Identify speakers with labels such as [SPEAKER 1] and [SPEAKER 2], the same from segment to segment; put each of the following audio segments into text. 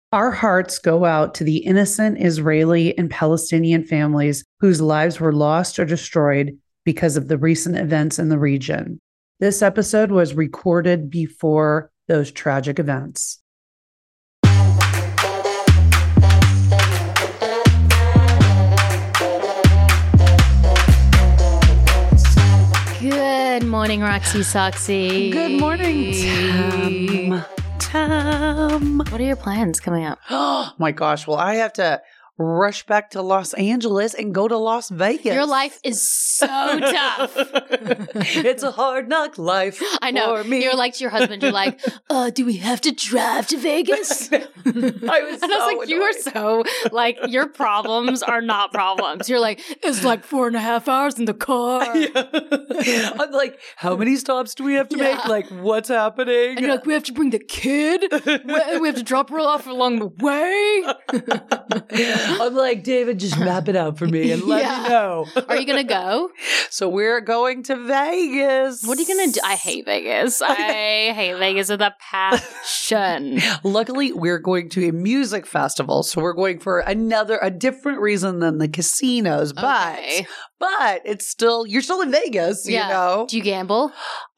[SPEAKER 1] Our hearts go out to the innocent Israeli and Palestinian families whose lives were lost or destroyed because of the recent events in the region. This episode was recorded before those tragic events.
[SPEAKER 2] Good morning, Roxy Soxy.
[SPEAKER 1] Good morning, Tam.
[SPEAKER 2] What are your plans coming up?
[SPEAKER 1] Oh my gosh. Well, I have to rush back to Los Angeles and go to Las Vegas.
[SPEAKER 2] Your life is so tough.
[SPEAKER 1] It's a hard knock life.
[SPEAKER 2] I know.
[SPEAKER 1] For me.
[SPEAKER 2] You're like to your husband, you're like, do we have to drive to Vegas?
[SPEAKER 1] I was
[SPEAKER 2] like, you are so, like, your problems are not problems. You're like, it's like 4.5 hours in the car.
[SPEAKER 1] Yeah. I'm like, how many stops do we have to make? Like, what's happening?
[SPEAKER 2] And you're like, we have to bring the kid. We have to drop her off along the way.
[SPEAKER 1] I'm like, David, just map it out for me and let me know.
[SPEAKER 2] Are you going to go?
[SPEAKER 1] So we're going to Vegas.
[SPEAKER 2] What are you going to do? I hate Vegas. I hate Vegas with a passion.
[SPEAKER 1] Luckily, we're going to a music festival. So we're going for a different reason than the casinos. But it's still, you're still in Vegas, you know?
[SPEAKER 2] Do you gamble?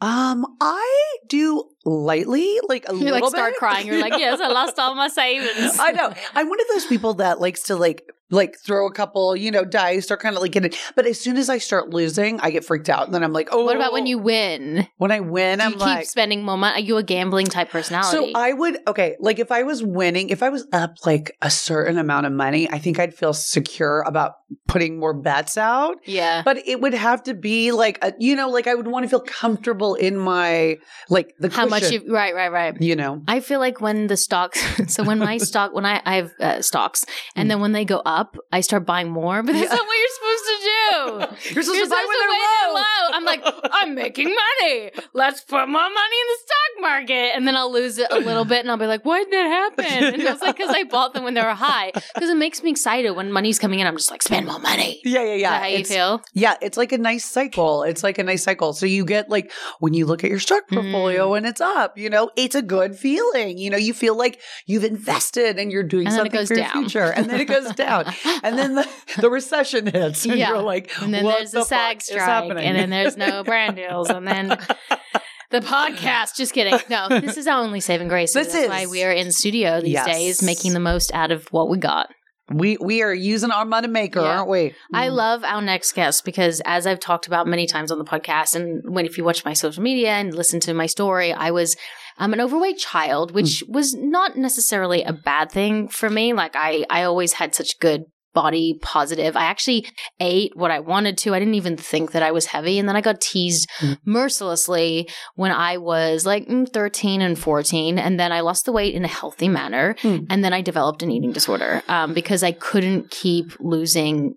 [SPEAKER 1] I do lightly, like a little bit.
[SPEAKER 2] You start crying. You're like, yes, I lost all my savings.
[SPEAKER 1] I know. I'm one of those people that likes to like throw a couple, dice or kind of like get it. But as soon as I start losing, I get freaked out. And then I'm like, oh.
[SPEAKER 2] What about when you win?
[SPEAKER 1] When I win, I'm like.
[SPEAKER 2] You keep spending more money. Are you a gambling type personality?
[SPEAKER 1] So I would, like if I was winning, if I was up like a certain amount of money, I think I'd feel secure about putting more bets out.
[SPEAKER 2] Yeah.
[SPEAKER 1] But it would have to be like, I would want to feel comfortable in my, like the
[SPEAKER 2] how
[SPEAKER 1] cushion.
[SPEAKER 2] much you, right. I feel like when the stocks, so when my stock, when I have stocks, and then when they go up, I start buying more, but that's not what you're supposed to do.
[SPEAKER 1] You're supposed to buy when they're low.
[SPEAKER 2] I'm like, I'm making money. Let's put more money in the stock market. And then I'll lose it a little bit and I'll be like, why did that happen? And it's like, because I bought them when they were high. Because it makes me excited when money's coming in. I'm just like, spend more money.
[SPEAKER 1] Yeah.
[SPEAKER 2] Is that how you feel?
[SPEAKER 1] Yeah, it's like a nice cycle. So you get like, when you look at your stock portfolio and it's up, it's a good feeling. You feel like you've invested and you're doing something for your future. And then it goes down. And then the recession hits. And you're like,
[SPEAKER 2] and then there's the SAG strike. And then there's no brand deals. And then the podcast. Just kidding. No, this is our only saving grace. That's why we are in studio these days, making the most out of what we got.
[SPEAKER 1] We are using our money maker, aren't we?
[SPEAKER 2] I love our next guest because, as I've talked about many times on the podcast, and if you watch my social media and listen to my story, I was an overweight child, which was not necessarily a bad thing for me. Like I always had such good body positive. I actually ate what I wanted to. I didn't even think that I was heavy. And then I got teased mercilessly when I was like 13 and 14. And then I lost the weight in a healthy manner. And then I developed an eating disorder because I couldn't keep losing.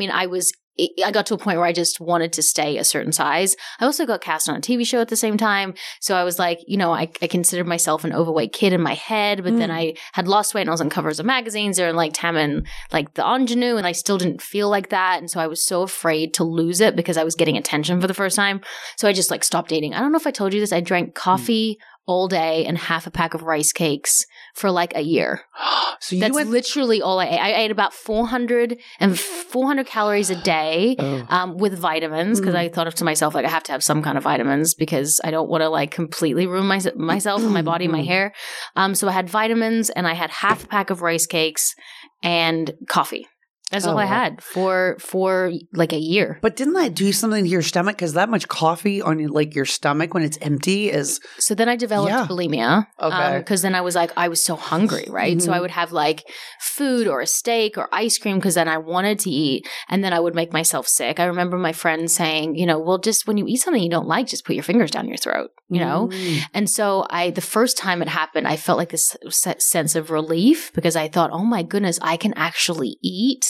[SPEAKER 2] I got to a point where I just wanted to stay a certain size. I also got cast on a TV show at the same time. So I was like, I considered myself an overweight kid in my head, but then I had lost weight and I was on covers of magazines or like Tam and like the ingenue, and I still didn't feel like that. And so I was so afraid to lose it because I was getting attention for the first time. So I just like stopped eating. I don't know if I told you this. I drank coffee all day and half a pack of rice cakes for like a year.
[SPEAKER 1] So
[SPEAKER 2] that's literally all I ate. I ate about 400 calories a day with vitamins because I thought to myself, like, I have to have some kind of vitamins because I don't want to like completely ruin myself and my body and my hair. So I had vitamins and I had half a pack of rice cakes and coffee. That's all I had for like a year.
[SPEAKER 1] But didn't that do something to your stomach? Because that much coffee on your stomach when it's empty is...
[SPEAKER 2] So then I developed bulimia.
[SPEAKER 1] Okay.
[SPEAKER 2] Because then I was so hungry, right? Mm-hmm. So I would have like food or a steak or ice cream because then I wanted to eat. And then I would make myself sick. I remember my friend saying, well, just when you eat something you don't like, just put your fingers down your throat, And so the first time it happened, I felt like this sense of relief because I thought, oh my goodness, I can actually eat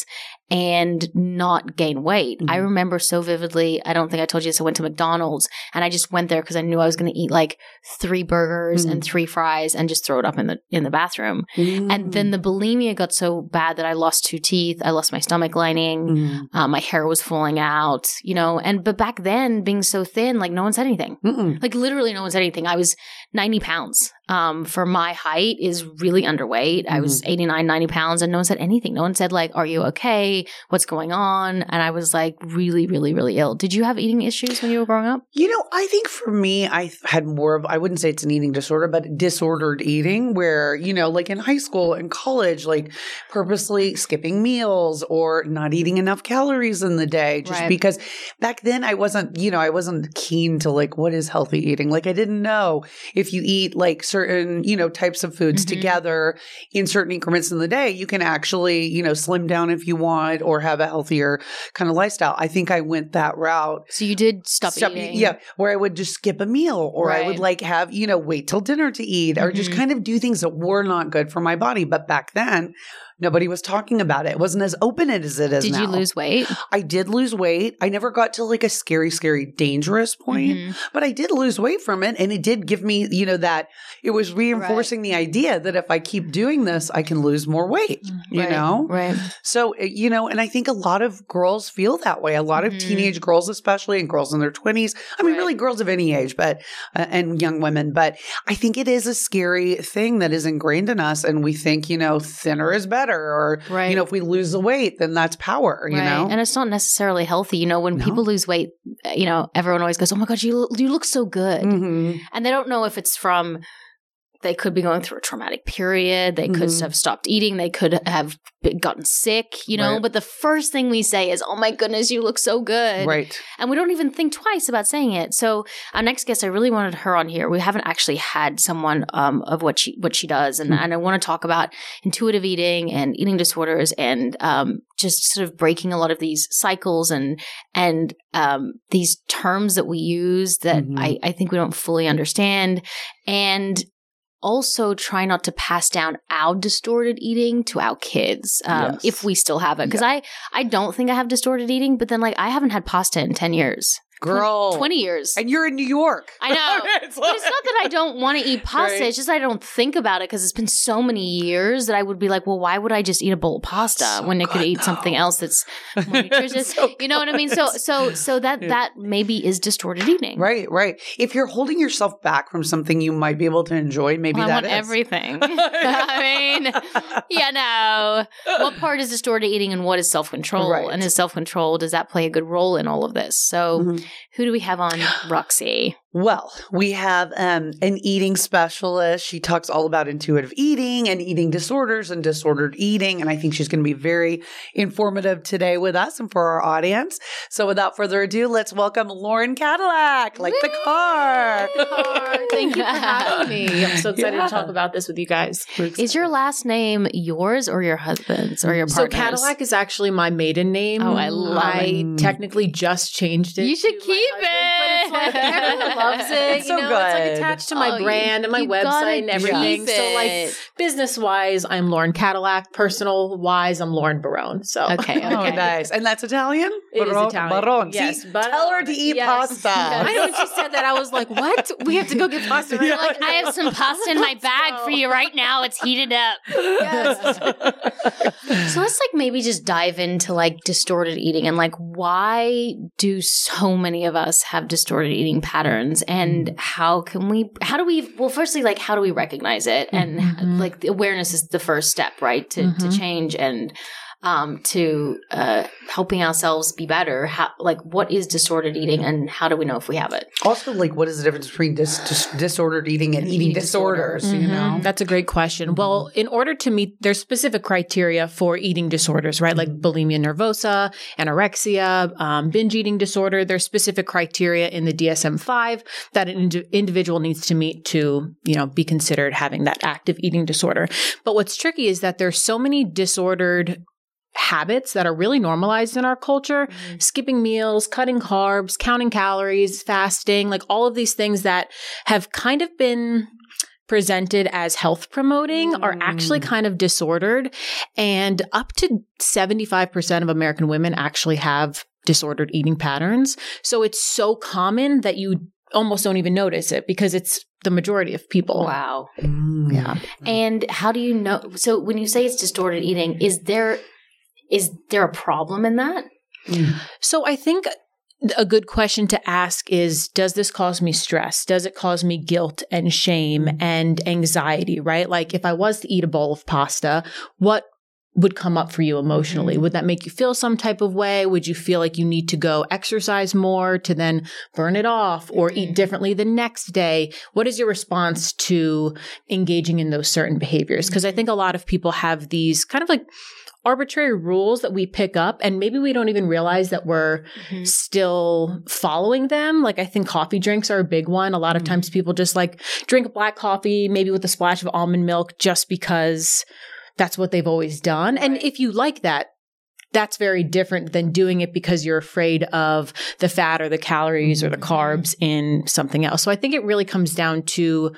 [SPEAKER 2] and not gain weight. I remember so vividly, I don't think I told you this, I went to McDonald's and I just went there because I knew I was going to eat like 3 burgers and 3 fries and just throw it up in the bathroom. And then the bulimia got so bad that I lost 2 teeth. I lost my stomach lining. My hair was falling out, but back then being so thin, like no one said anything. Like literally no one said anything. I was 90 pounds. For my height is really underweight. I was 89, 90 pounds and no one said anything. No one said like, are you okay? What's going on? And I was like really, really, really ill. Did you have eating issues when you were growing up?
[SPEAKER 1] I think for me, I had more of, I wouldn't say it's an eating disorder, but disordered eating where, like in high school and college, like purposely skipping meals or not eating enough calories in the day just because back then I wasn't keen to like, what is healthy eating? Like I didn't know if you eat like certain, types of foods together in certain increments in the day, you can actually, slim down if you want or have a healthier kind of lifestyle. I think I went that route.
[SPEAKER 2] So you did stop eating?
[SPEAKER 1] Yeah, where I would just skip a meal or I would like have, wait till dinner to eat or just kind of do things that were not good for my body. But back then, nobody was talking about it. It wasn't as open as it is now.
[SPEAKER 2] Did you lose weight?
[SPEAKER 1] I did lose weight. I never got to like a scary, dangerous point, but I did lose weight from it. And it did give me, that it was reinforcing the idea that if I keep doing this, I can lose more weight, you know?
[SPEAKER 2] Right.
[SPEAKER 1] So, and I think a lot of girls feel that way. A lot of teenage girls, especially, and girls in their 20s. I mean, really girls of any age, but, and young women. But I think it is a scary thing that is ingrained in us. And we think, thinner is better. Or, if we lose the weight, then that's power, you know?
[SPEAKER 2] And it's not necessarily healthy. When people lose weight, everyone always goes, oh my God, you look so good. And they don't know if it's from, they could be going through a traumatic period. They could have stopped eating. They could have gotten sick, but the first thing we say is, oh my goodness, you look so good.
[SPEAKER 1] Right.
[SPEAKER 2] And we don't even think twice about saying it. So our next guest, I really wanted her on here. We haven't actually had someone of what she does. And I want to talk about intuitive eating and eating disorders and just sort of breaking a lot of these cycles and these terms that we use that I think we don't fully understand. And also try not to pass down our distorted eating to our kids if we still have it. Because I don't think I have distorted eating, but then like I haven't had pasta in 10 years.
[SPEAKER 1] Girl.
[SPEAKER 2] 20 years.
[SPEAKER 1] And you're in New York.
[SPEAKER 2] I know. But it's not that I don't want to eat pasta. Right. It's just I don't think about it because it's been so many years that I would be like, well, why would I just eat a bowl of pasta when I could eat something else that's more nutritious? You know what I mean? So that maybe is distorted eating.
[SPEAKER 1] Right. If you're holding yourself back from something you might be able to enjoy, maybe
[SPEAKER 2] I want everything. I mean, what part is distorted eating and what is self-control? Right. And is self-control, does that play a good role in all of this? So who do we have on, Roxy?
[SPEAKER 1] Well, we have an eating specialist. She talks all about intuitive eating and eating disorders and disordered eating. And I think she's going to be very informative today with us and for our audience. So without further ado, let's welcome Lauren Cadillac, like the car.
[SPEAKER 3] Thank you for having me. I'm so excited to talk about this with you guys.
[SPEAKER 2] Is your last name yours or your husband's or your partner's?
[SPEAKER 3] So Cadillac is actually my maiden name.
[SPEAKER 2] Oh, I love it.
[SPEAKER 3] I technically just changed it.
[SPEAKER 2] You should keep it.
[SPEAKER 3] But it's like everyone loves it.
[SPEAKER 1] It's so good.
[SPEAKER 3] It's like attached to my brand and my website and everything. So like business wise, I'm Lauren Cadillac. Personal wise, I'm Lauren Barone. So
[SPEAKER 2] okay.
[SPEAKER 1] Oh, nice. And that's Italian?
[SPEAKER 3] It is Italian.
[SPEAKER 1] Barone.
[SPEAKER 3] Yes.
[SPEAKER 1] See, tell her to eat pasta.
[SPEAKER 3] I know when she said that, I was like, what? We have to go get pasta right now.
[SPEAKER 2] Like, I have some pasta in my bag for you right now. It's heated up.
[SPEAKER 3] Yes.
[SPEAKER 2] So let's like maybe just dive into like distorted eating and like why do so many of us have distorted eating patterns and how do we recognize it? And like the awareness is the first step, right? To change and to helping ourselves be better. What is disordered eating and how do we know if we have it?
[SPEAKER 1] Also, like, what is the difference between disordered eating and eating disorders, you know?
[SPEAKER 3] That's a great question. Well, in order to meet, there's specific criteria for eating disorders, right? Like bulimia nervosa, anorexia, binge eating disorder. There's specific criteria in the DSM-5 that an individual needs to meet to, be considered having that active eating disorder. But what's tricky is that there's so many disordered habits that are really normalized in our culture, skipping meals, cutting carbs, counting calories, fasting, like all of these things that have kind of been presented as health promoting are actually kind of disordered. And up to 75% of American women actually have disordered eating patterns. So it's so common that you almost don't even notice it because it's the majority of people.
[SPEAKER 2] Wow.
[SPEAKER 3] Yeah.
[SPEAKER 2] And how do you know? So when you say it's distorted eating, is there a problem in that?
[SPEAKER 3] So I think a good question to ask is, does this cause me stress? Does it cause me guilt and shame and anxiety, right? Like if I was to eat a bowl of pasta, what would come up for you emotionally? Would that make you feel some type of way? Would you feel like you need to go exercise more to then burn it off or eat differently the next day? What is your response to engaging in those certain behaviors? Because I think a lot of people have these kind of like arbitrary rules that we pick up and maybe we don't even realize that we're still following them. Like I think coffee drinks are a big one. A lot of times people just like drink black coffee, maybe with a splash of almond milk just because that's what they've always done. Right. And if you like that, that's very different than doing it because you're afraid of the fat or the calories or the carbs in something else. So I think it really comes down to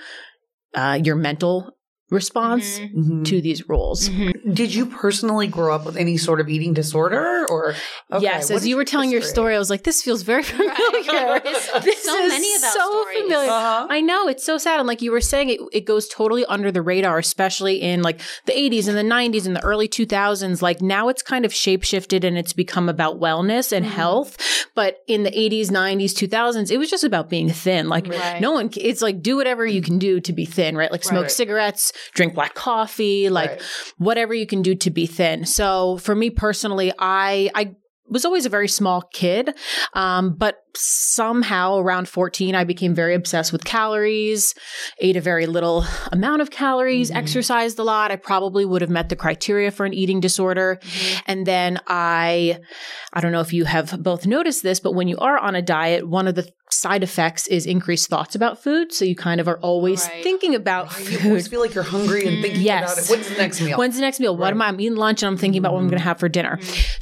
[SPEAKER 3] your mental response to these rules.
[SPEAKER 1] Did you personally grow up with any sort of eating disorder or? Okay,
[SPEAKER 3] yes. As you were telling your story, I was like, this feels very familiar.
[SPEAKER 2] Right.
[SPEAKER 3] This
[SPEAKER 2] so
[SPEAKER 3] is
[SPEAKER 2] many of those
[SPEAKER 3] so
[SPEAKER 2] stories.
[SPEAKER 3] familiar. I know. It's so sad. And like you were saying, it goes totally under the radar, especially in like the 80s and the 90s and the early 2000s. Like now it's kind of shape-shifted and it's become about wellness and health. But in the 80s, 90s, 2000s, it was just about being thin. Like no one, it's like do whatever you can do to be thin, right? Like smoke cigarettes, drink black coffee, like whatever you can do to be thin. So for me personally, I was always a very small kid, but somehow around 14, I became very obsessed with calories, ate a very little amount of calories, exercised a lot. I probably would have met the criteria for an eating disorder. And then I don't know if you have both noticed this, but when you are on a diet, one of the side effects is increased thoughts about food. So you kind of are always thinking about food.
[SPEAKER 1] You always feel like you're hungry and thinking about it. When's the next meal?
[SPEAKER 3] When's the next meal? What am I? I'm eating lunch and I'm thinking about what I'm going to have for dinner.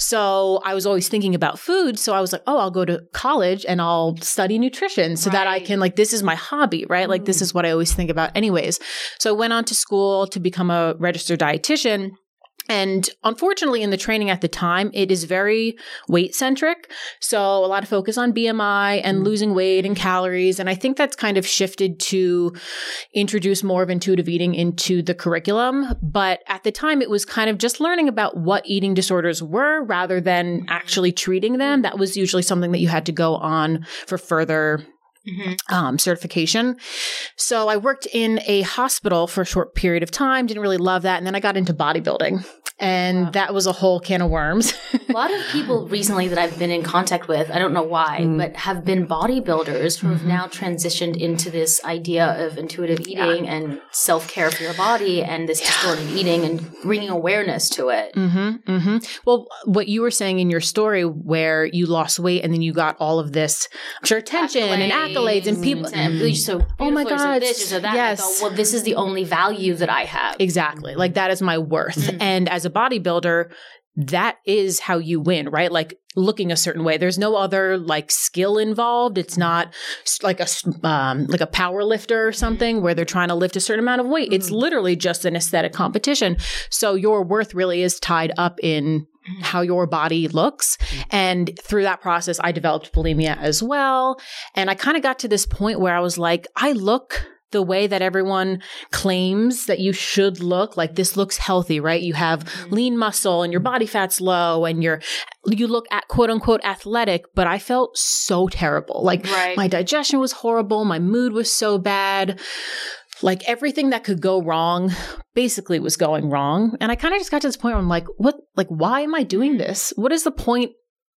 [SPEAKER 3] So I was always thinking about food. So I was like, oh, I'll go to college and I'll study nutrition so that I can like, this is my hobby, right? Like this is what I always think about anyways. So I went on to school to become a registered dietitian. And unfortunately, in the training at the time, it is very weight centric. So a lot of focus on BMI and losing weight and calories. And I think that's kind of shifted to introduce more of intuitive eating into the curriculum. But at the time, it was kind of just learning about what eating disorders were rather than actually treating them. That was usually something that you had to go on for further certification. So I worked in a hospital for a short period of time, didn't really love that. And then I got into bodybuilding. And that was a whole can of worms.
[SPEAKER 2] A lot of people recently that I've been in contact with, I don't know why, but have been bodybuilders who have now transitioned into this idea of intuitive eating and self-care for your body and this distorted eating and bringing awareness to it.
[SPEAKER 3] Well, what you were saying in your story where you lost weight and then you got all of this, I'm sure, attention and accolades and people.
[SPEAKER 2] So oh my God. This, so that. Yes. I thought, well, this is the only value that I have.
[SPEAKER 3] Exactly. Like that is my worth. And as a bodybuilder, that is how you win, right? Like looking a certain way. There's no other like skill involved. It's not like a power lifter or something where they're trying to lift a certain amount of weight. It's literally just an aesthetic competition. So your worth really is tied up in how your body looks. And through that process, I developed bulimia as well. And I kind of got to this point where I was like, I look the way that everyone claims that you should look. Like this looks healthy, right? You have lean muscle and your body fat's low and you look at quote unquote athletic, but I felt so terrible. Like my digestion was horrible. My mood was so bad. Like everything that could go wrong basically was going wrong. And I kind of just got to this point where I'm like, why am I doing this? What is the point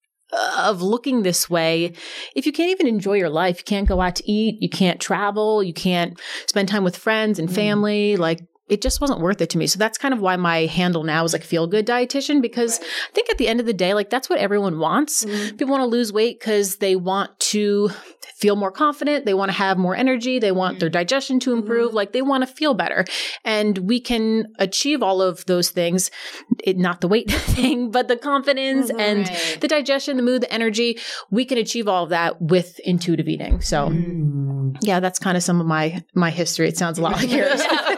[SPEAKER 3] of looking this way if you can't even enjoy your life? You can't go out to eat, you can't travel, you can't spend time with friends and family. Like it just wasn't worth it to me. So that's kind of why my handle now is like feel good dietitian, because I think at the end of the day, like that's what everyone wants. People want to lose weight because they want to feel more confident. They want to have more energy. They want their digestion to improve. Like they want to feel better. And we can achieve all of those things, not the weight thing, but the confidence and the digestion, the mood, the energy. We can achieve all of that with intuitive eating. So Yeah, that's kind of some of my history. It sounds a lot like yours.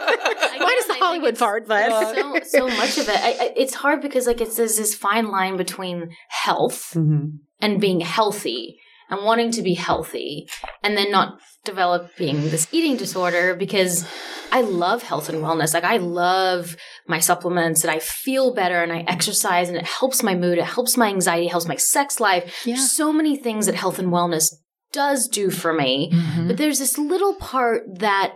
[SPEAKER 3] Mine is the Hollywood part, but
[SPEAKER 2] so much of it. It's hard because like there's this fine line between health and being healthy and wanting to be healthy and then not developing this eating disorder, because I love health and wellness. Like I love my supplements and I feel better and I exercise and it helps my mood. It helps my anxiety, it helps my sex life. Yeah. There's so many things that health and wellness does do for me. But there's this little part that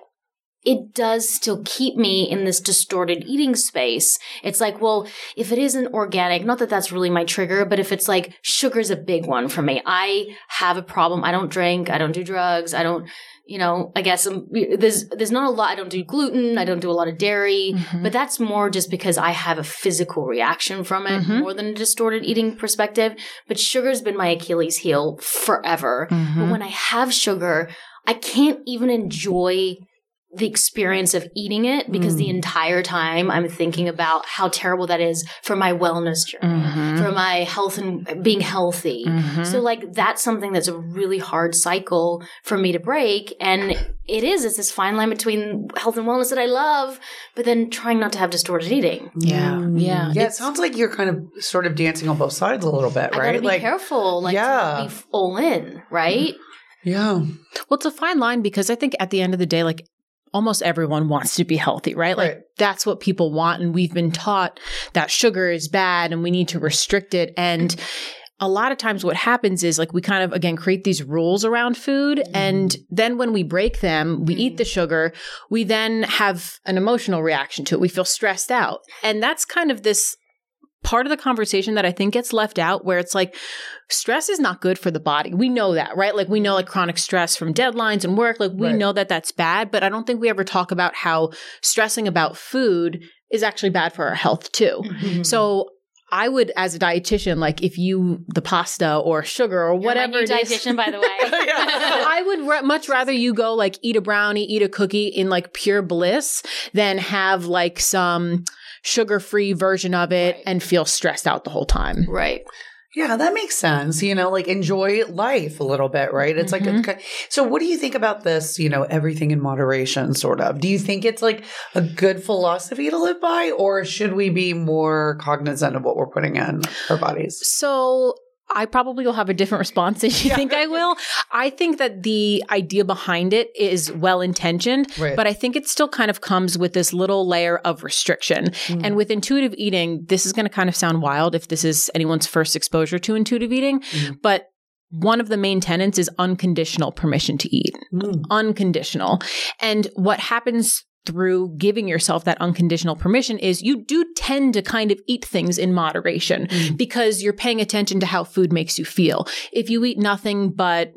[SPEAKER 2] it does still keep me in this distorted eating space. It's like, well, if it isn't organic, not that that's really my trigger, but if it's like sugar's a big one for me. I have a problem. I don't drink. I don't do drugs. I don't, I guess there's not a lot. I don't do gluten. I don't do a lot of dairy, but that's more just because I have a physical reaction from it more than a distorted eating perspective. But sugar's been my Achilles heel forever. But when I have sugar, I can't even enjoy the experience of eating it because the entire time I'm thinking about how terrible that is for my wellness journey, for my health and being healthy. So like that's something that's a really hard cycle for me to break. And it's this fine line between health and wellness that I love, but then trying not to have distorted eating.
[SPEAKER 3] Yeah.
[SPEAKER 1] It sounds like you're kind of sort of dancing on both sides a little bit, right?
[SPEAKER 2] I gotta be careful, to not be all in, right?
[SPEAKER 1] Yeah.
[SPEAKER 3] Well, it's a fine line because I think at the end of the day, like, almost everyone wants to be healthy, right? Like that's what people want. And we've been taught that sugar is bad and we need to restrict it. And a lot of times what happens is like we kind of, again, create these rules around food. And then when we break them, we eat the sugar, we then have an emotional reaction to it. We feel stressed out. And that's kind of this part of the conversation that I think gets left out where it's like stress is not good for the body. We know that, right? Like we know like chronic stress from deadlines and work, like we know that that's bad, but I don't think we ever talk about how stressing about food is actually bad for our health too. So I would, as a dietitian, like if the pasta or sugar or whatever
[SPEAKER 2] it is. Dietitian, by the way.
[SPEAKER 3] I would much rather you go like eat a brownie, eat a cookie in like pure bliss than have like some sugar-free version of it and feel stressed out the whole time.
[SPEAKER 2] Right.
[SPEAKER 1] Yeah, that makes sense. Like enjoy life a little bit, right? It's like, so what do you think about this, everything in moderation sort of? Do you think it's like a good philosophy to live by, or should we be more cognizant of what we're putting in our bodies?
[SPEAKER 3] So I probably will have a different response than you think I will. I think that the idea behind it is well-intentioned, but I think it still kind of comes with this little layer of restriction. And with intuitive eating, this is going to kind of sound wild if this is anyone's first exposure to intuitive eating, but one of the main tenets is unconditional permission to eat. Unconditional. And what happens through giving yourself that unconditional permission is you do tend to kind of eat things in moderation because you're paying attention to how food makes you feel. If you eat nothing but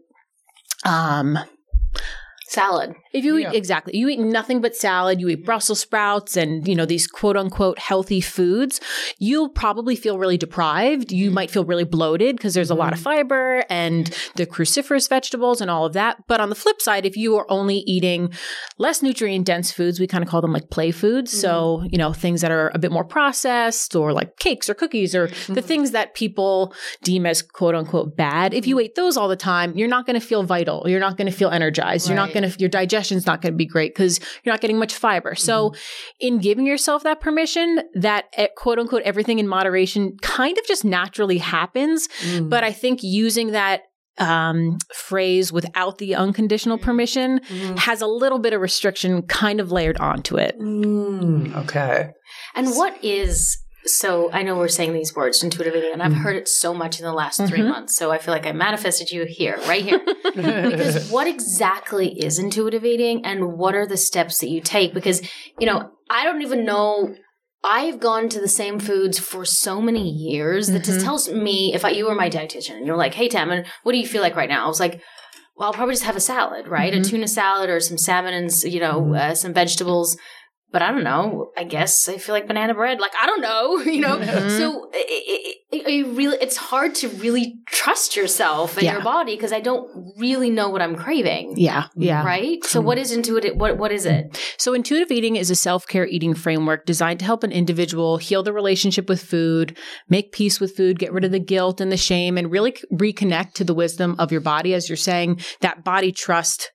[SPEAKER 2] salad.
[SPEAKER 3] If you eat, exactly, you eat nothing but salad, you eat Brussels sprouts and, these quote unquote healthy foods, you'll probably feel really deprived. You might feel really bloated because there's a lot of fiber and the cruciferous vegetables and all of that. But on the flip side, if you are only eating less nutrient dense foods, we kind of call them like play foods. So, things that are a bit more processed or like cakes or cookies or the things that people deem as quote unquote bad. If you ate those all the time, you're not going to feel vital. You're not going to feel energized. You're not going to, your digestion's not going to be great because you're not getting much fiber. So in giving yourself that permission, that quote unquote everything in moderation kind of just naturally happens. But I think using that phrase without the unconditional permission has a little bit of restriction kind of layered onto it.
[SPEAKER 1] Okay.
[SPEAKER 2] And what is... So I know we're saying these words, intuitive eating, and I've heard it so much in the last 3 months. So I feel like I manifested you here, right here. Because what exactly is intuitive eating and what are the steps that you take? Because, I don't even know. I've gone to the same foods for so many years that just tells me, if you were my dietitian and you're like, hey, Tammin, what do you feel like right now? I was like, well, I'll probably just have a salad, right? A tuna salad or some salmon and, some vegetables. But I don't know. I guess I feel like banana bread. Like, I don't know, So it's hard to really trust yourself and your body because I don't really know what I'm craving.
[SPEAKER 3] Yeah.
[SPEAKER 2] Right? So what is intuitive? What is it?
[SPEAKER 3] So intuitive eating is a self-care eating framework designed to help an individual heal the relationship with food, make peace with food, get rid of the guilt and the shame, and really reconnect to the wisdom of your body. As you're saying, that body trust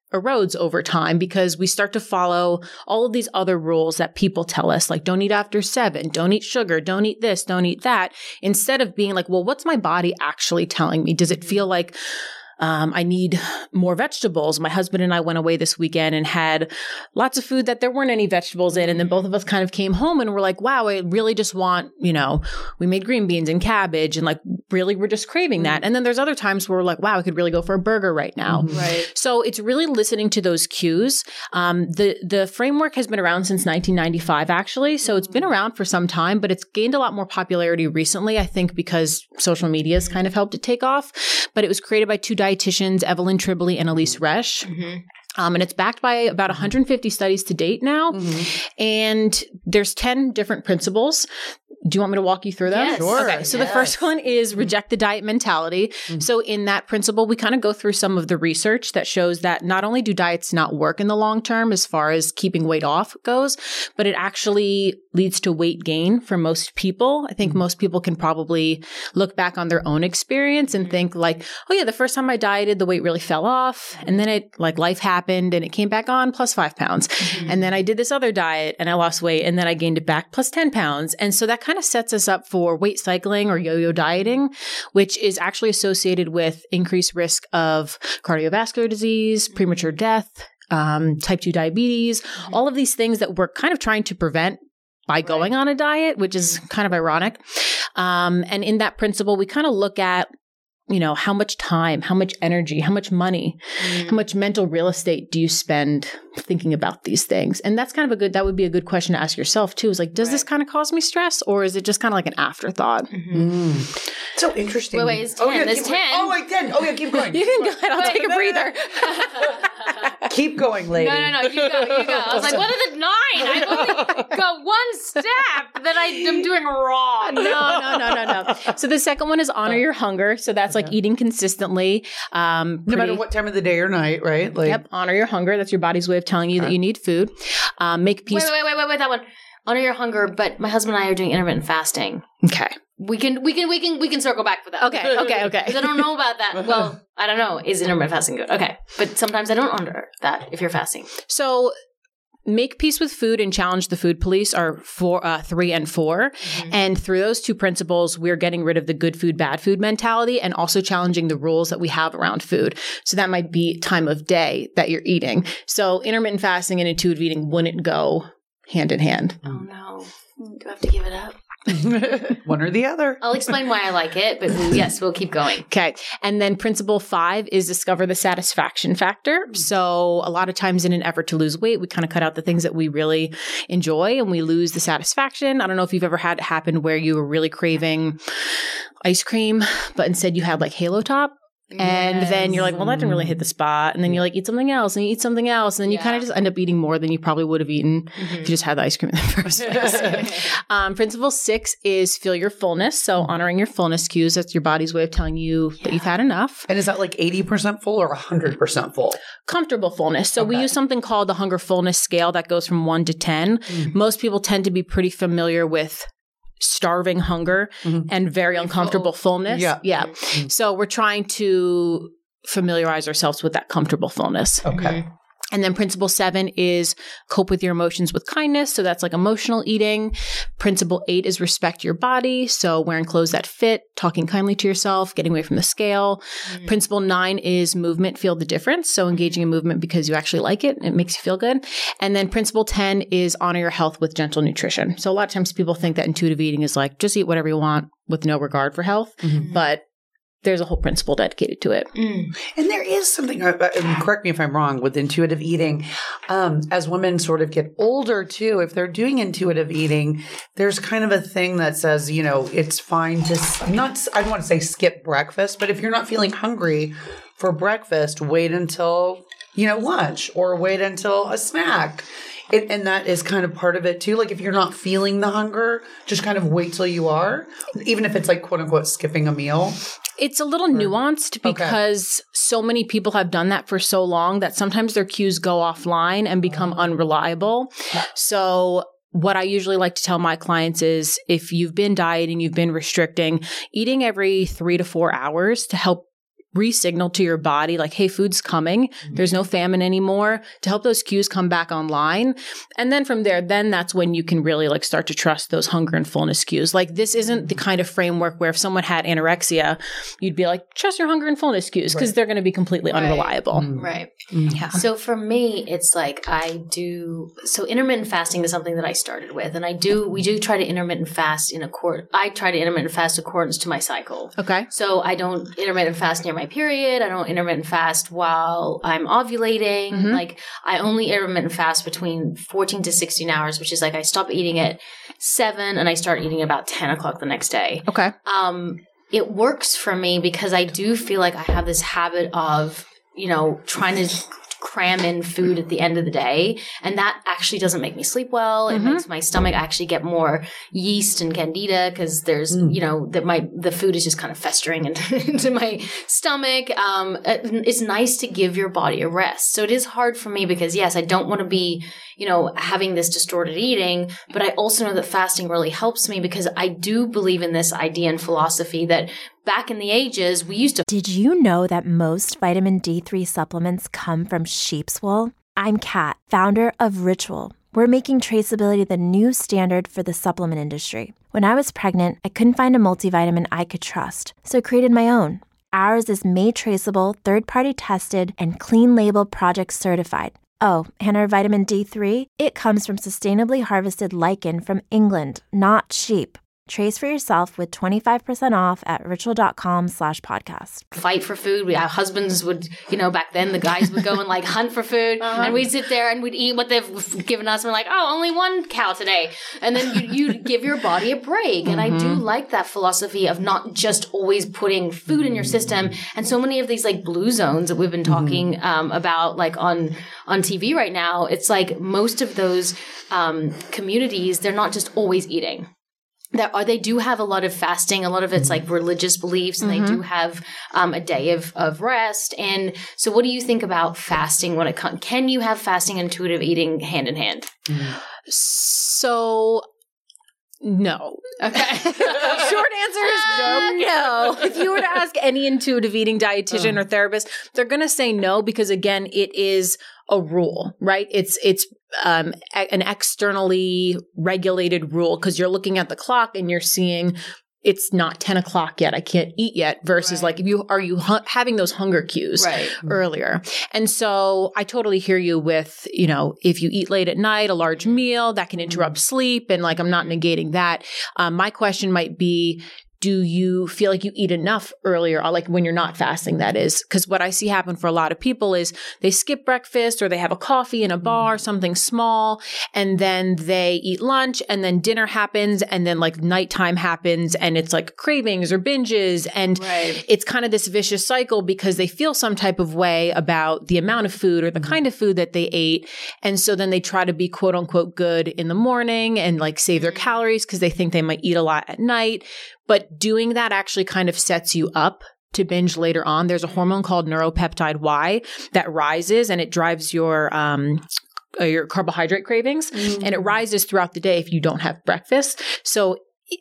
[SPEAKER 3] erodes over time because we start to follow all of these other rules that people tell us, like don't eat after 7, don't eat sugar, don't eat this, don't eat that, instead of being like, well, what's my body actually telling me? Does it feel like I need more vegetables? My husband and I went away this weekend and had lots of food that there weren't any vegetables in. And then both of us kind of came home and were like, wow, I really just want, we made green beans and cabbage and like really we're just craving that. And then there's other times where we're like, wow, I could really go for a burger right now.
[SPEAKER 2] Right.
[SPEAKER 3] So it's really listening to those cues. The framework has been around since 1995, actually. So it's been around for some time, but it's gained a lot more popularity recently, I think, because social media has kind of helped it take off. But it was created by two dietitians, Evelyn Tribole and Elise Resch. And it's backed by about 150 studies to date now. And there's 10 different principles. Do you want me to walk you through them?
[SPEAKER 2] Yes.
[SPEAKER 1] Sure.
[SPEAKER 3] Okay. So the first one is reject the diet mentality. So in that principle, we kind of go through some of the research that shows that not only do diets not work in the long term as far as keeping weight off goes, but it actually leads to weight gain for most people. I think most people can probably look back on their own experience and think like, oh yeah, the first time I dieted, the weight really fell off. And then life happened and it came back on plus 5 pounds. And then I did this other diet and I lost weight and then I gained it back plus 10 pounds. And so that kind of sets us up for weight cycling or yo-yo dieting, which is actually associated with increased risk of cardiovascular disease, premature death, type 2 diabetes, all of these things that we're kind of trying to prevent by going on a diet, which is kind of ironic. And in that principle, we kind of look at how much time, how much energy, how much money, how much mental real estate do you spend thinking about these things? And that's kind of that would be a good question to ask yourself too, is like, does this kind of cause me stress or is it just kind of like an afterthought?
[SPEAKER 1] So interesting.
[SPEAKER 2] Wait, it's 10. There's 10.
[SPEAKER 1] Oh, wait, 10. Oh, yeah, keep going.
[SPEAKER 3] You can go ahead. I'll take a breather.
[SPEAKER 1] Keep going, lady.
[SPEAKER 2] No. You go. I was like, what are the 9? I've only got one step that I am doing wrong.
[SPEAKER 3] No. So the second one is honor your hunger. So that's like eating consistently.
[SPEAKER 1] No matter what time of the day or night, right?
[SPEAKER 3] Yep. Honor your hunger. That's your body's way of telling you that you need food. Make peace.
[SPEAKER 2] Wait, that one. Honor your hunger, but my husband and I are doing intermittent fasting.
[SPEAKER 3] Okay.
[SPEAKER 2] We can circle back for that.
[SPEAKER 3] Okay.
[SPEAKER 2] 'Cause I don't know about that. Well, I don't know. Is intermittent fasting good? Okay. But sometimes I don't honor that if you're fasting.
[SPEAKER 3] So make peace with food and challenge the food police are 3 and 4. And through those two principles, we're getting rid of the good food, bad food mentality and also challenging the rules that we have around food. So that might be time of day that you're eating. So intermittent fasting and intuitive eating wouldn't go hand in hand.
[SPEAKER 2] Oh no. Do I have to give it up?
[SPEAKER 1] One or the other.
[SPEAKER 2] I'll explain why I like it, but yes, we'll keep going.
[SPEAKER 3] Okay. And then principle 5 is discover the satisfaction factor. So a lot of times in an effort to lose weight, we kind of cut out the things that we really enjoy and we lose the satisfaction. I don't know if you've ever had it happen where you were really craving ice cream, but instead you had like Halo Top. And then you're like, well, that didn't really hit the spot. And then you like eat something else and you eat something else. And then you kind of just end up eating more than you probably would have eaten if you just had the ice cream in the first place. Principle 6 is feel your fullness. So honoring your fullness cues. That's your body's way of telling you that you've had enough.
[SPEAKER 1] And is that like 80% full or 100% full?
[SPEAKER 3] Comfortable fullness. So we use something called the hunger fullness scale that goes from 1 to 10. Most people tend to be pretty familiar with starving hunger and very uncomfortable fullness. Yeah. So we're trying to familiarize ourselves with that comfortable fullness.
[SPEAKER 1] Okay.
[SPEAKER 3] And then principle 7 is cope with your emotions with kindness. So that's like emotional eating. Principle 8 is respect your body. So wearing clothes that fit, talking kindly to yourself, getting away from the scale. Principle 9 is movement, feel the difference. So engaging in movement because you actually like it. It makes you feel good. And then principle 10 is honor your health with gentle nutrition. So a lot of times people think that intuitive eating is like, just eat whatever you want with no regard for health. But there's a whole principle dedicated to it.
[SPEAKER 1] And there is something, correct me if I'm wrong, with intuitive eating. As women sort of get older too, if they're doing intuitive eating, there's kind of a thing that says, it's fine to I don't want to say skip breakfast, but if you're not feeling hungry for breakfast, wait until, lunch or wait until a snack. And that is kind of part of it too. Like if you're not feeling the hunger, just kind of wait till you are, even if it's like quote unquote skipping a meal.
[SPEAKER 3] It's a little nuanced because so many people have done that for so long that sometimes their cues go offline and become unreliable. So what I usually like to tell my clients is if you've been dieting, you've been restricting, eating every 3 to 4 hours to help re-signal to your body like, hey, food's coming. There's no famine anymore, to help those cues come back online. And then from there, then that's when you can really like start to trust those hunger and fullness cues. Like this isn't the kind of framework where if someone had anorexia, you'd be like, trust your hunger and fullness cues, because they're going to be completely unreliable.
[SPEAKER 2] Right. Yeah. So for me, it's like so intermittent fasting is something that I started with. And we do try to intermittent fast I try to intermittent fast accordance to my cycle.
[SPEAKER 3] Okay.
[SPEAKER 2] So I don't intermittent fast near my period. I don't intermittent fast while I'm ovulating.
[SPEAKER 3] Mm-hmm.
[SPEAKER 2] Like I only intermittent fast between 14 to 16 hours, which is like I stop eating at 7 and I start eating about 10 o'clock the next day.
[SPEAKER 3] Okay.
[SPEAKER 2] It works for me because I do feel like I have this habit of, trying to cram in food at the end of the day. And that actually doesn't make me sleep well. It makes my stomach actually get more yeast and candida because there's, the food is just kind of festering into my stomach. It's nice to give your body a rest. So it is hard for me because, yes, I don't want to be, having this distorted eating, but I also know that fasting really helps me because I do believe in this idea and philosophy that back in the ages, we used to.
[SPEAKER 4] Did you know that most vitamin D3 supplements come from sheep's wool? I'm Kat, founder of Ritual. We're making traceability the new standard for the supplement industry. When I was pregnant, I couldn't find a multivitamin I could trust, so I created my own. Ours is made traceable, third-party tested, and clean label project certified. Oh, and our vitamin D3? It comes from sustainably harvested lichen from England, not sheep. Trace for yourself with 25% off at ritual.com/podcast.
[SPEAKER 2] Fight for food. Our husbands would, back then the guys would go and like hunt for food and we'd sit there and we'd eat what they've given us. And we're like, oh, only one cow today. And then you give your body a break. And I do like that philosophy of not just always putting food in your system. And so many of these like blue zones that we've been talking about like on TV right now, it's like most of those communities, they're not just always eating. They do have a lot of fasting. A lot of it's like religious beliefs, and they do have a day of rest. And so, what do you think about fasting when it comes? Can you have fasting and intuitive eating hand in hand?
[SPEAKER 3] So, no. Okay. Short answer is no. If you were to ask any intuitive eating dietitian or therapist, they're going to say no because, again, it is a rule, right? It's an externally regulated rule because you're looking at the clock and you're seeing it's not 10 o'clock yet. I can't eat yet versus like, are you having those hunger cues earlier? And so I totally hear you with, if you eat late at night, a large meal that can interrupt sleep. And like, I'm not negating that. My question might be, do you feel like you eat enough earlier, like when you're not fasting, that is? Because what I see happen for a lot of people is they skip breakfast or they have a coffee in a bar, something small, and then they eat lunch and then dinner happens and then like nighttime happens and it's like cravings or binges. And it's kind of this vicious cycle because they feel some type of way about the amount of food or the kind of food that they ate. And so then they try to be quote unquote good in the morning and like save their calories because they think they might eat a lot at night. But doing that actually kind of sets you up to binge later on. There's a hormone called neuropeptide Y that rises and it drives your carbohydrate cravings and it rises throughout the day if you don't have breakfast. So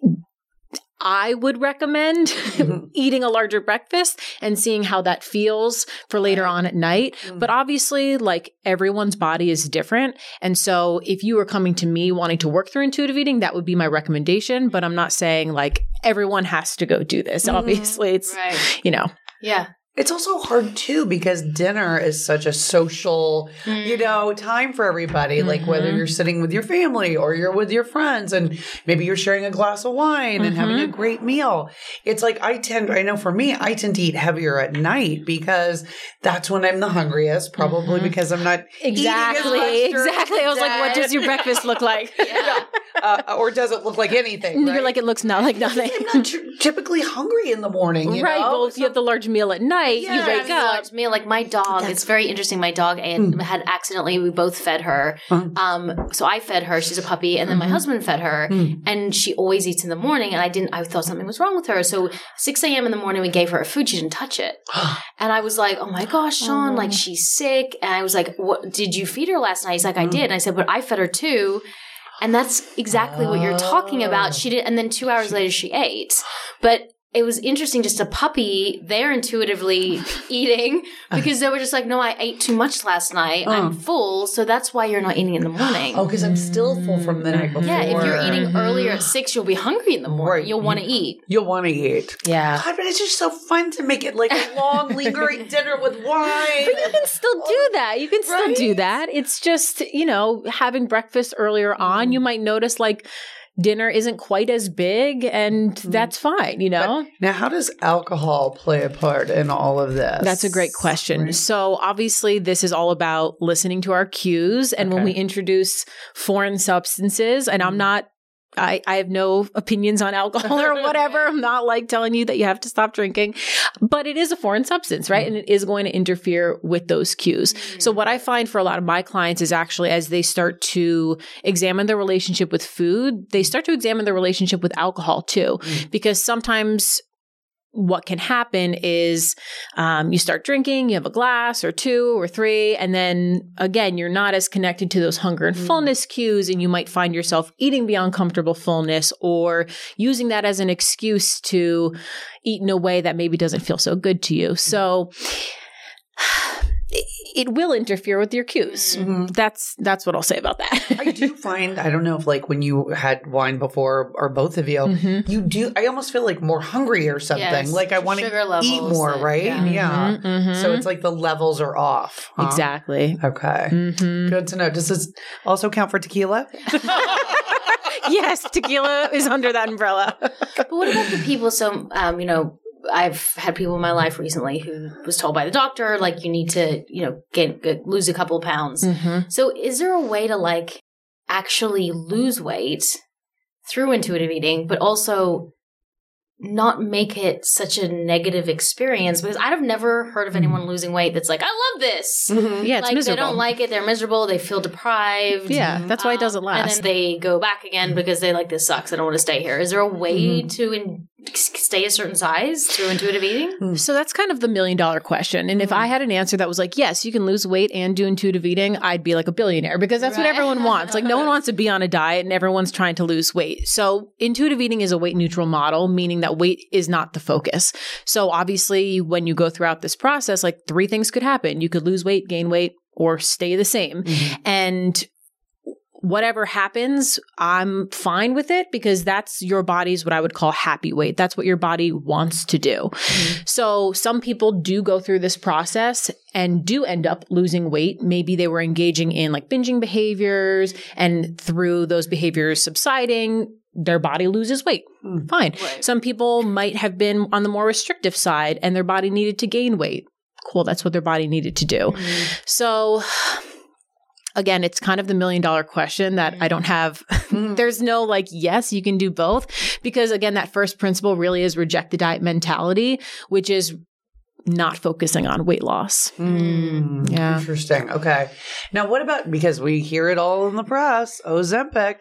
[SPEAKER 3] I would recommend eating a larger breakfast and seeing how that feels for later on at night. But obviously, like everyone's body is different. And so if you were coming to me wanting to work through intuitive eating, that would be my recommendation. But I'm not saying like everyone has to go do this. Obviously, it's,
[SPEAKER 2] Yeah.
[SPEAKER 1] It's also hard too because dinner is such a social, time for everybody. Like whether you're sitting with your family or you're with your friends and maybe you're sharing a glass of wine and having a great meal. It's like I know for me, I tend to eat heavier at night because that's when I'm the hungriest, probably because I'm not
[SPEAKER 3] Exactly. I was like, what does your breakfast look like?
[SPEAKER 1] Or does it look like anything?
[SPEAKER 3] You're like, it looks not like nothing.
[SPEAKER 1] I'm not typically hungry in the morning, you know?
[SPEAKER 3] Well, if you have the large meal at night, you wake up.
[SPEAKER 2] Large meal. Like my dog, it's very interesting. My dog had accidentally, we both fed her. So I fed her. She's a puppy. And then my husband fed her. And she always eats in the morning. And I thought something was wrong with her. So 6 a.m. in the morning, we gave her her food. She didn't touch it. And I was like, oh my gosh, Sean, like she's sick. And I was like, what, did you feed her last night? He's like, I did. And I said, but I fed her too. And that's exactly what you're talking about. She did. And then 2 hours later, she ate. But it was interesting just a puppy, they're intuitively eating because they were just like, no, I ate too much last night. I'm full. So that's why you're not eating in the morning.
[SPEAKER 1] Oh, because I'm still full from the night before.
[SPEAKER 2] Yeah, if you're eating earlier at 6, you'll be hungry in the morning. Right. You'll want to eat.
[SPEAKER 1] You'll want to eat.
[SPEAKER 3] Yeah.
[SPEAKER 1] God, but it's just so fun to make it like a long, lingering dinner with wine.
[SPEAKER 3] But you can still do that. You can still do that. It's just, having breakfast earlier on, you might notice like dinner isn't quite as big, and that's fine, But
[SPEAKER 1] now, how does alcohol play a part in all of this?
[SPEAKER 3] That's a great question. Right. So obviously this is all about listening to our cues. And when we introduce foreign substances, and I have no opinions on alcohol or whatever. I'm not like telling you that you have to stop drinking, but it is a foreign substance, right? And it is going to interfere with those cues. So what I find for a lot of my clients is actually as they start to examine their relationship with food, they start to examine their relationship with alcohol too, because sometimes what can happen is you start drinking, you have a glass or 2 or 3, and then again, you're not as connected to those hunger and fullness cues, and you might find yourself eating beyond comfortable fullness or using that as an excuse to eat in a way that maybe doesn't feel so good to you. So it will interfere with your cues. That's what I'll say about that.
[SPEAKER 1] I do find, I don't know if like when you had wine before or both of you, you do, I almost feel like more hungry or something.
[SPEAKER 2] Yes,
[SPEAKER 1] like I want to eat more, right? Yeah. So it's like the levels are off. Huh?
[SPEAKER 3] Exactly.
[SPEAKER 1] Okay. Good to know. Does this also count for tequila?
[SPEAKER 3] Yes, tequila is under that umbrella.
[SPEAKER 2] But what about the people? So, I've had people in my life recently who was told by the doctor, like, you need to, lose a couple of pounds. So is there a way to like actually lose weight through intuitive eating, but also not make it such a negative experience? Because I've never heard of anyone losing weight that's like, I love this.
[SPEAKER 3] Yeah, it's
[SPEAKER 2] like,
[SPEAKER 3] miserable.
[SPEAKER 2] They don't like it. They're miserable. They feel deprived.
[SPEAKER 3] Yeah, that's why it doesn't last.
[SPEAKER 2] And then they go back again because they like, this sucks. I don't want to stay here. Is there a way to stay a certain size through intuitive eating?
[SPEAKER 3] So that's kind of the $1 million question. And if I had an answer that was like, yes, you can lose weight and do intuitive eating, I'd be like a billionaire, because that's what everyone wants. Like no one wants to be on a diet and everyone's trying to lose weight. So intuitive eating is a weight neutral model, meaning that weight is not the focus. So obviously when you go throughout this process, like 3 things could happen. You could lose weight, gain weight, or stay the same. And whatever happens, I'm fine with it, because that's your body's what I would call happy weight. That's what your body wants to do. So some people do go through this process and do end up losing weight. Maybe they were engaging in like binging behaviors, and through those behaviors subsiding, their body loses weight. Fine. Right. Some people might have been on the more restrictive side and their body needed to gain weight. Cool. That's what their body needed to do. So again, it's kind of the $1 million question that I don't have. There's no like, yes, you can do both. Because again, that first principle really is reject the diet mentality, which is not focusing on weight loss.
[SPEAKER 1] Yeah. Interesting. Okay. Now, what about, because we hear it all in the press, Ozempic,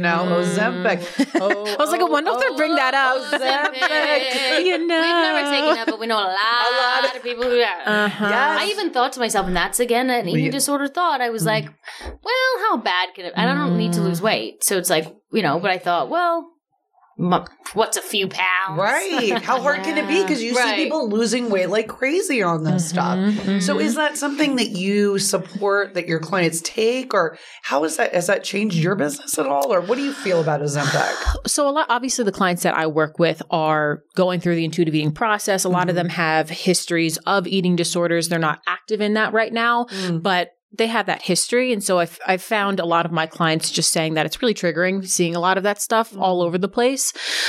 [SPEAKER 1] Ozempic.
[SPEAKER 3] I was like, I wonder if they'll bring that up.
[SPEAKER 2] Ozempic. We've never taken it, but we know a lot of people who have. Yes. I even thought to myself, and that's again an eating disorder thought. I was like, well, how bad can it? I don't need to lose weight. So it's like, but I thought, well, what's a few pounds?
[SPEAKER 1] Right. How hard can it be? Because you see people losing weight like crazy on this stuff. So is that something that you support, that your clients take, or how is that? Has that changed your business at all? Or what do you feel about Ozempic?
[SPEAKER 3] So obviously the clients that I work with are going through the intuitive eating process. A lot of them have histories of eating disorders. They're not active in that right now, but they have that history. And so I've found a lot of my clients just saying that it's really triggering, seeing a lot of that stuff all over the place.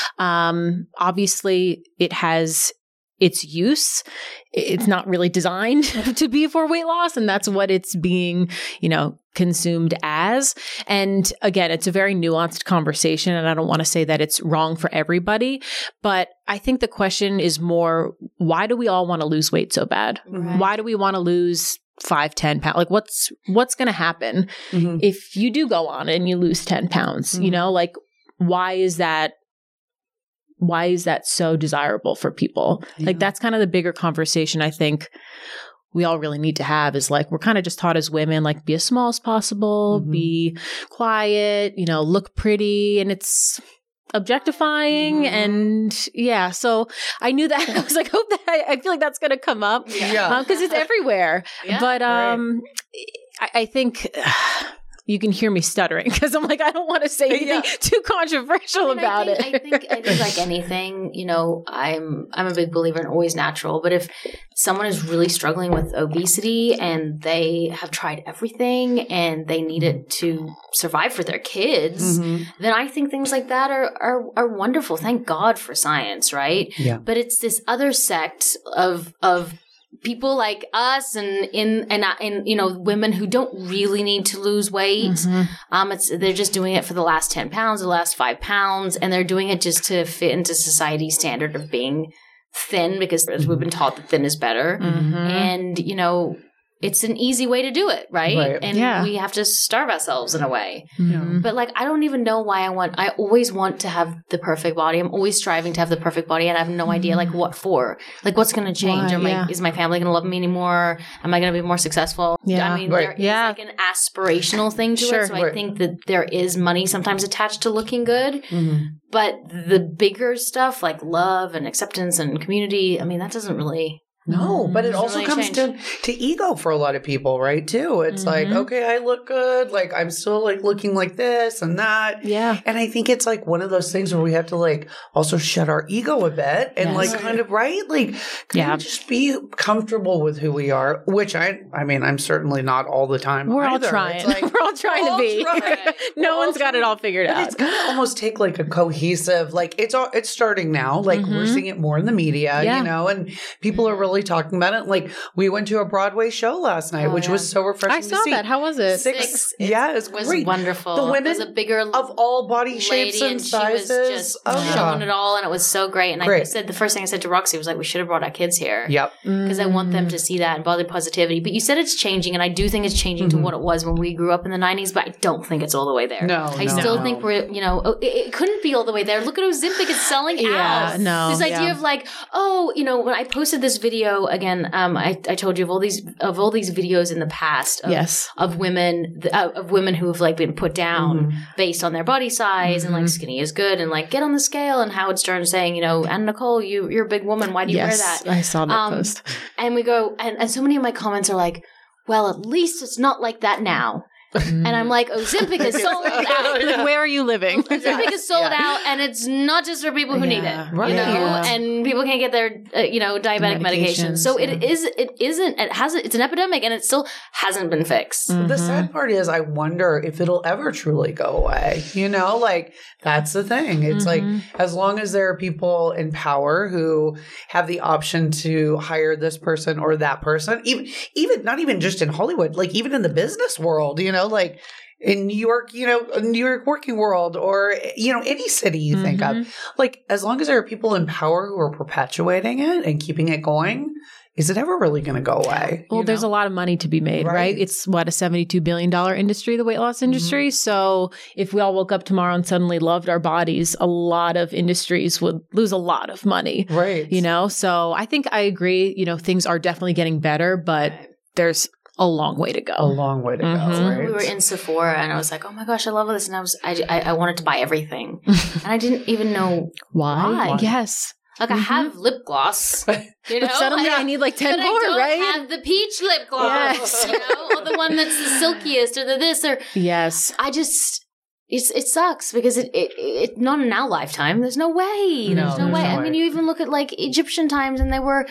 [SPEAKER 3] Obviously, it has its use. It's not really designed to be for weight loss, and that's what it's being, consumed as. And again, it's a very nuanced conversation, and I don't want to say that it's wrong for everybody, but I think the question is more, why do we all want to lose weight so bad? Right. Why do we want to lose 5-10 pounds? Like what's going to happen if you do go on and you lose 10 pounds, like why is that so desirable for people? Like that's kind of the bigger conversation I think we all really need to have, is like, we're kind of just taught as women, like be as small as possible, be quiet, look pretty. And it's objectifying. And so I knew that. I was like, I feel like that's going to come up because it's everywhere. But I think you can hear me stuttering because I'm like, I don't want to say anything too controversial about it.
[SPEAKER 2] I think like anything, I'm a big believer in always natural. But if someone is really struggling with obesity and they have tried everything and they need it to survive for their kids, then I think things like that are wonderful. Thank God for science, right?
[SPEAKER 1] Yeah.
[SPEAKER 2] But it's this other sect of people like us and women who don't really need to lose weight. They're just doing it for the last 10 pounds, the last 5 pounds, and they're doing it just to fit into society's standard of being thin because we've been taught that thin is better. And, it's an easy way to do it, right? And we have to starve ourselves in a way. But like, I don't even know why I always want to have the perfect body. I'm always striving to have the perfect body and I have no idea like what for. Like what's going to change? Is my family going to love me anymore? Am I going to be more successful? I mean, there is like an aspirational thing to it. So I think that there is money sometimes attached to looking good. But the bigger stuff like love and acceptance and community, I mean, that doesn't really...
[SPEAKER 1] No, but it also
[SPEAKER 2] really
[SPEAKER 1] comes to ego for a lot of people, right? Too. It's like, okay, I look good. Like I'm still like looking like this and that.
[SPEAKER 3] Yeah.
[SPEAKER 1] And I think it's like one of those things where we have to like also shed our ego a bit and like kind of, right? Like kind of just be comfortable with who we are, which I mean, I'm certainly not all the time.
[SPEAKER 3] We're
[SPEAKER 1] either.
[SPEAKER 3] all trying.
[SPEAKER 1] It's like,
[SPEAKER 3] we're all trying to be. No one's got it all figured out.
[SPEAKER 1] It's going to almost take like a cohesive, like it's starting now. Like we're seeing it more in the media, and people are really talking about it. Like we went to a Broadway show last night, which was so refreshing to see.
[SPEAKER 3] I saw that. How was it?
[SPEAKER 2] Six.
[SPEAKER 1] It was great.
[SPEAKER 2] Wonderful.
[SPEAKER 1] The women
[SPEAKER 2] it was a bigger
[SPEAKER 1] of all body shapes and sizes.
[SPEAKER 2] She was just showing it all, and it was so great. And I said the first thing I said to Roxy was like, we should have brought our kids here.
[SPEAKER 1] Yep.
[SPEAKER 2] Because I want them to see that and body positivity. But you said it's changing, and I do think it's changing to what it was when we grew up in the 90s, but I don't think it's all the way there. I still think we're, it couldn't be all the way there. Look at Ozempic, it's selling out. This idea of like, when I posted this video again, I told you of all these videos in the past of women who have like been put down based on their body size and like skinny is good and like get on the scale, and Howard Stern saying, Anna Nicole, you're a big woman, why do you wear that?
[SPEAKER 3] I saw that post.
[SPEAKER 2] And we go, and so many of my comments are like, well, at least it's not like that now. And I'm like, Ozempic is sold out.
[SPEAKER 3] Like, where are you living?
[SPEAKER 2] Ozempic is sold out, and it's not just for people who need it, and people can't get their, diabetic medication. So it's an epidemic, and it still hasn't been fixed.
[SPEAKER 1] The sad part is, I wonder if it'll ever truly go away. Like that's the thing. It's like, as long as there are people in power who have the option to hire this person or that person, even not even just in Hollywood, like even in the business world, like in New York, New York working world, or, any city you think of, like, as long as there are people in power who are perpetuating it and keeping it going, is it ever really going to go away?
[SPEAKER 3] Well, there's a lot of money to be made, right? It's a $72 billion industry, the weight loss industry. So if we all woke up tomorrow and suddenly loved our bodies, a lot of industries would lose a lot of money.
[SPEAKER 1] Right.
[SPEAKER 3] So I think I agree, things are definitely getting better, but there's a long way to go.
[SPEAKER 1] A long way to go. Right?
[SPEAKER 2] We were in Sephora, and I was like, "Oh my gosh, I love this!" And I wanted to buy everything, and I didn't even know why.
[SPEAKER 3] Yes,
[SPEAKER 2] like I have lip gloss,
[SPEAKER 3] but suddenly I need like 10 more, right?
[SPEAKER 2] I don't have the peach lip gloss, or the one that's the silkiest, or the this, or I just. It sucks because it not in our lifetime. There's no way. There's no way. I mean, you even look at like Egyptian times, and they were,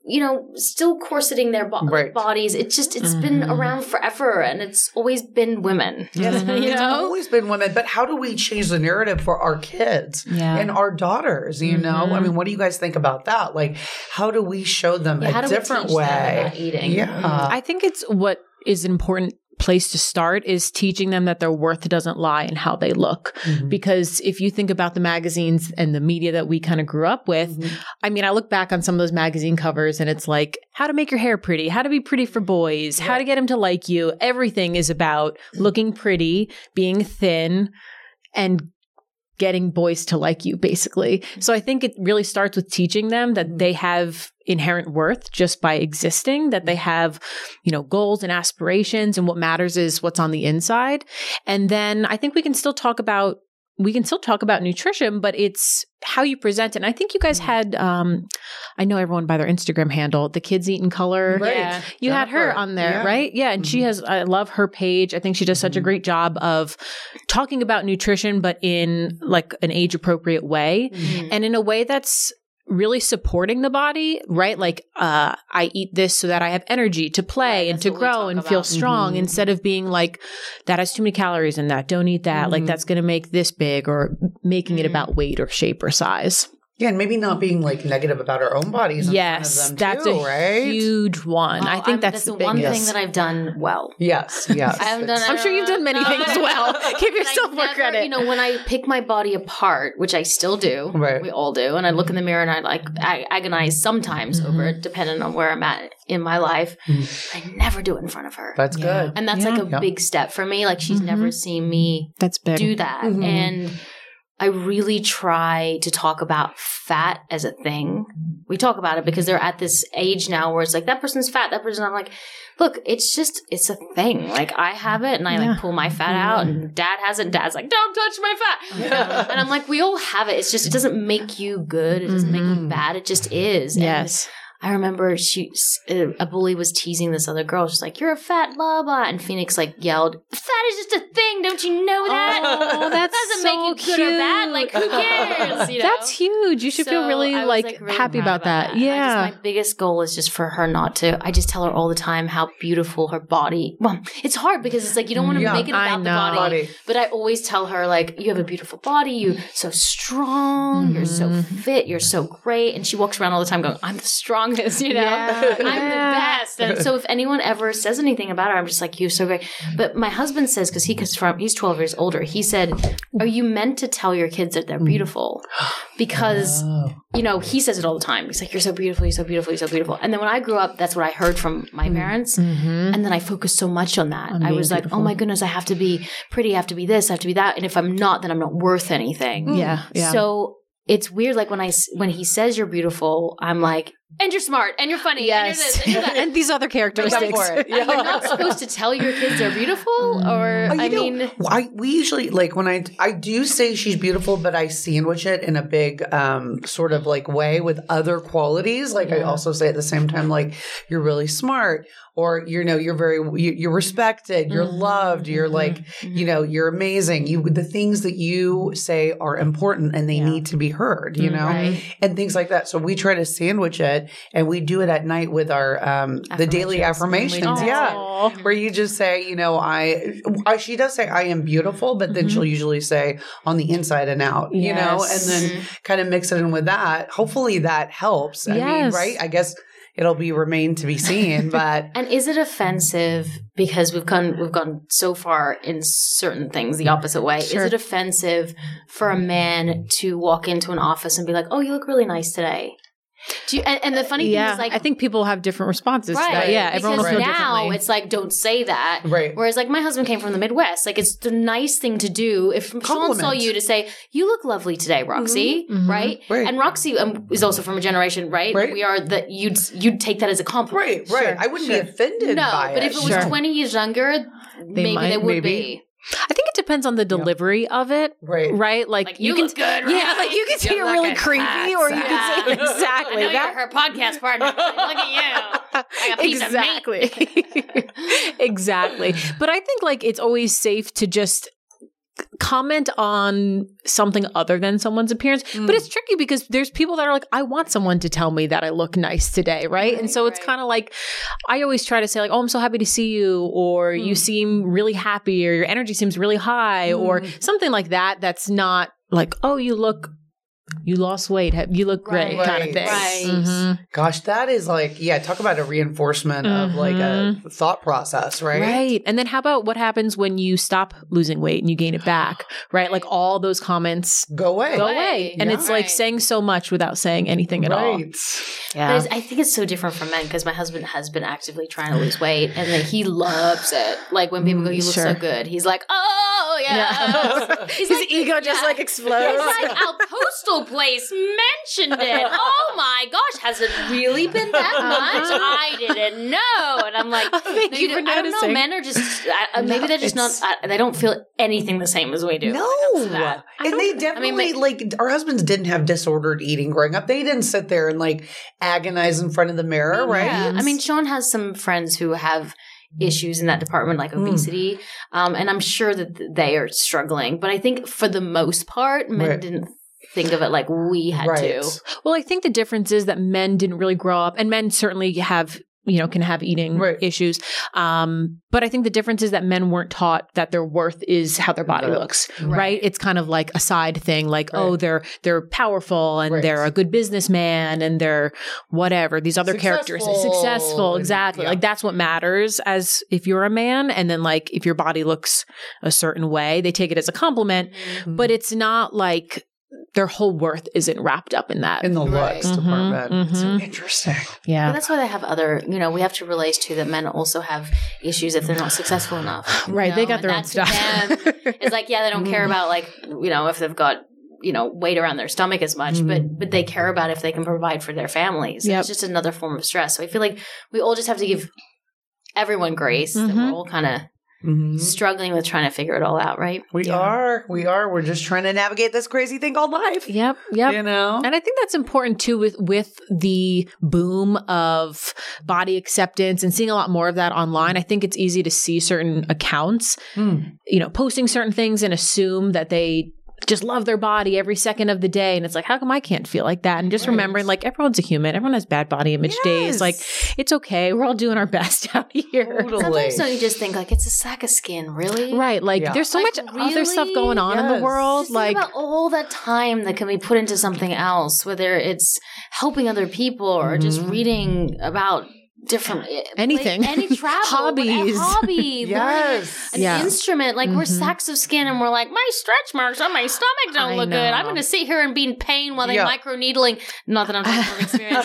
[SPEAKER 2] still corseting their bodies. It's been around forever, and it's always been women.
[SPEAKER 1] Yes, it's always been women. But how do we change the narrative for our kids and our daughters? I mean, what do you guys think about that? Like, how do we show them a different way?
[SPEAKER 2] Them about eating?
[SPEAKER 1] Yeah,
[SPEAKER 3] I think it's what is important place to start is teaching them that their worth doesn't lie in how they look. Because if you think about the magazines and the media that we kind of grew up with, I mean, I look back on some of those magazine covers and it's like how to make your hair pretty, how to be pretty for boys, how to get them to like you. Everything is about looking pretty, being thin, and getting boys to like you, basically. So I think it really starts with teaching them that they have inherent worth just by existing, that they have, goals and aspirations, and what matters is what's on the inside. And then I think we can still talk about we can still talk about nutrition, but it's how you present it. And I think you guys had, I know everyone by their Instagram handle, the Kids Eat in Color.
[SPEAKER 1] Right.
[SPEAKER 3] Yeah. You had her on there, right? Yeah. And she has, I love her page. I think she does such a great job of talking about nutrition, but in like an age appropriate way and in a way that's really supporting the body, right? Like, I eat this so that I have energy to play and to grow and feel strong instead of being like, that has too many calories in that. Don't eat that. Like that's going to make this big, or making it about weight or shape or size.
[SPEAKER 1] Yeah, and maybe not being like negative about our own bodies.
[SPEAKER 3] Yes, that's a huge one.
[SPEAKER 2] Well,
[SPEAKER 3] I think that's the
[SPEAKER 2] one thing that I've done well.
[SPEAKER 1] Yes.
[SPEAKER 2] I haven't done.
[SPEAKER 3] I'm sure you've done many things well. Give yourself more credit.
[SPEAKER 2] You know, when I pick my body apart, which I still do, we all do, and I look in the mirror and I agonize sometimes over it, depending on where I'm at in my life. I never do it in front of her.
[SPEAKER 1] That's good.
[SPEAKER 2] And that's like a big step for me. Like she's never seen me do that. And I really try to talk about fat as a thing. We talk about it because they're at this age now where it's like, that person's fat, that person. I'm like, look, it's a thing. Like I have it and I like pull my fat out and dad has it and dad's like, don't touch my fat. And I'm like, we all have it. It's just, it doesn't make you good. It doesn't make you bad. It just is.
[SPEAKER 3] Yes.
[SPEAKER 2] And I remember a bully was teasing this other girl. She's like, you're a fat blah, blah. And Phoenix like yelled, fat is just a thing. Don't you know that?
[SPEAKER 3] Oh, that
[SPEAKER 2] doesn't
[SPEAKER 3] so
[SPEAKER 2] make you good or bad. Like, who cares? You know?
[SPEAKER 3] That's huge. You should feel really like happy about that. Yeah.
[SPEAKER 2] My biggest goal is just for her not to. I just tell her all the time how beautiful her body. Well, it's hard because it's like you don't want to make it about the body. But I always tell her like, you have a beautiful body. You're so strong. You're so fit. You're so great. And she walks around all the time going, I'm the strongest. You know, I'm the best. And so if anyone ever says anything about her, I'm just like, you're so great. But my husband says, because he's 12 years older, he said, are you meant to tell your kids that they're beautiful? Because, you know, he says it all the time. He's like, you're so beautiful, you're so beautiful, you're so beautiful. And then when I grew up, that's what I heard from my parents. And then I focused so much on that. I was like, oh my goodness, I have to be pretty, I have to be this, I have to be that. And if I'm not, then I'm not worth anything.
[SPEAKER 3] Yeah.
[SPEAKER 2] So it's weird. Like when he says you're beautiful, I'm like, and you're smart, and you're funny, and you're this, and you're that.
[SPEAKER 3] And these other characteristics.
[SPEAKER 2] And you're not supposed to tell your kids they're beautiful, or
[SPEAKER 1] we usually like when I do say she's beautiful, but I sandwich it in a big sort of like way with other qualities. Like I also say at the same time, like you're really smart, or you know you're respected, you're loved, you're like you know you're amazing. The things that you say are important and they need to be heard. You know, and things like that. So we try to sandwich it. And we do it at night with our the daily affirmations, where you just say, you know, she does say I am beautiful, but then she'll usually say on the inside and out, you know, and then kind of mix it in with that. Hopefully that helps. I mean, right? I guess it'll remain to be seen, but
[SPEAKER 2] and is it offensive because we've gone so far in certain things the opposite way? Is it offensive for a man to walk into an office and be like, "Oh, you look really nice today"? And the funny thing is, like,
[SPEAKER 3] I think people have different responses to that. Yeah, everyone will feel differently.
[SPEAKER 2] Now it's like, don't say that.
[SPEAKER 1] Right.
[SPEAKER 2] Whereas, like, my husband came from the Midwest. Like, it's the nice thing to do if someone saw you to say, "You look lovely today, Roxy." Right? And Roxy is also from a generation, right? We are that you'd take that as a compliment.
[SPEAKER 1] Right. I wouldn't be offended. by
[SPEAKER 2] but if it was 20 years younger, maybe they would be.
[SPEAKER 3] I think it depends on the delivery of it, right? Like
[SPEAKER 2] you can, look good, right?
[SPEAKER 3] Yeah, like you can say you're really creepy, or you can say exactly.
[SPEAKER 2] I know you're her podcast partner. Like, look at you, like a piece of meat.
[SPEAKER 3] Exactly. But I think like it's always safe to just comment on something other than someone's appearance. But it's tricky because there's people that are like, I want someone to tell me that I look nice today, right? And so it's kind of like, I always try to say like, oh, I'm so happy to see you, or you seem really happy, or your energy seems really high, or something like that. That's not like, oh, you lost weight, you look great, kind of thing.
[SPEAKER 2] Right.
[SPEAKER 1] Gosh, that is like, talk about a reinforcement of like a thought process, right?
[SPEAKER 3] Right. And then how about what happens when you stop losing weight and you gain it back, right? Like all those comments
[SPEAKER 1] go away.
[SPEAKER 3] And it's like saying so much without saying anything at all.
[SPEAKER 2] Yeah. But I think it's so different for men because my husband has been actively trying to lose weight and like, he loves it. Like when people go, you look so good. He's like, oh,
[SPEAKER 3] His ego just like explodes.
[SPEAKER 2] It's like our postal place mentioned it. Oh my gosh, has it really been that much? I didn't know. And I'm like,
[SPEAKER 3] thank you for
[SPEAKER 2] I don't know.
[SPEAKER 3] noticing.
[SPEAKER 2] Men are just maybe they're just not. They don't feel anything the same as we do.
[SPEAKER 1] No, and they definitely like our husbands didn't have disordered eating growing up. They didn't sit there and like agonize in front of the mirror, right?
[SPEAKER 2] Yeah. I mean, Sean has some friends who have issues in that department, like obesity, and I'm sure that they are struggling. But I think for the most part, men didn't think of it like we had to.
[SPEAKER 3] Well, I think the difference is that men didn't really grow up, and men certainly have, can have eating issues. But I think the difference is that men weren't taught that their worth is how their body looks, right? It's kind of like a side thing, like, oh, they're powerful and they're a good businessman and they're whatever, these other characters. Successful, exactly. Like that's what matters as if you're a man. And then like if your body looks a certain way, they take it as a compliment, but it's not like their whole worth isn't wrapped up in that.
[SPEAKER 1] In the looks department. So interesting.
[SPEAKER 3] Yeah.
[SPEAKER 2] But that's why they have other, we have to realize too that men also have issues if they're not successful enough.
[SPEAKER 3] Right. They got their own stuff.
[SPEAKER 2] It's like, they don't care about like, if they've got, weight around their stomach as much, but they care about if they can provide for their families. It's just another form of stress. So I feel like we all just have to give everyone grace that we're all kind of struggling with trying to figure it all out, right?
[SPEAKER 1] We are. We're just trying to navigate this crazy thing called life.
[SPEAKER 3] Yep. And I think that's important too with the boom of body acceptance and seeing a lot more of that online. I think it's easy to see certain accounts, posting certain things and assume that they just love their body every second of the day. And it's like, how come I can't feel like that? And just remembering, like, everyone's a human. Everyone has bad body image days. Like, it's okay. We're all doing our best out here.
[SPEAKER 1] Totally.
[SPEAKER 2] Sometimes don't you just think, like, it's a sack of skin, really?
[SPEAKER 3] Right. Like, there's so much other stuff going on in the world.
[SPEAKER 2] Just
[SPEAKER 3] like,
[SPEAKER 2] think about all that time that can be put into something else, whether it's helping other people or just reading about different
[SPEAKER 3] anything,
[SPEAKER 2] any travel,
[SPEAKER 3] hobbies,
[SPEAKER 2] hobby, an instrument. Like we're sacks of skin, and we're like, my stretch marks on my stomach don't look good. I'm going to sit here and be in pain while they're microneedling. Not that I'm talking from experience,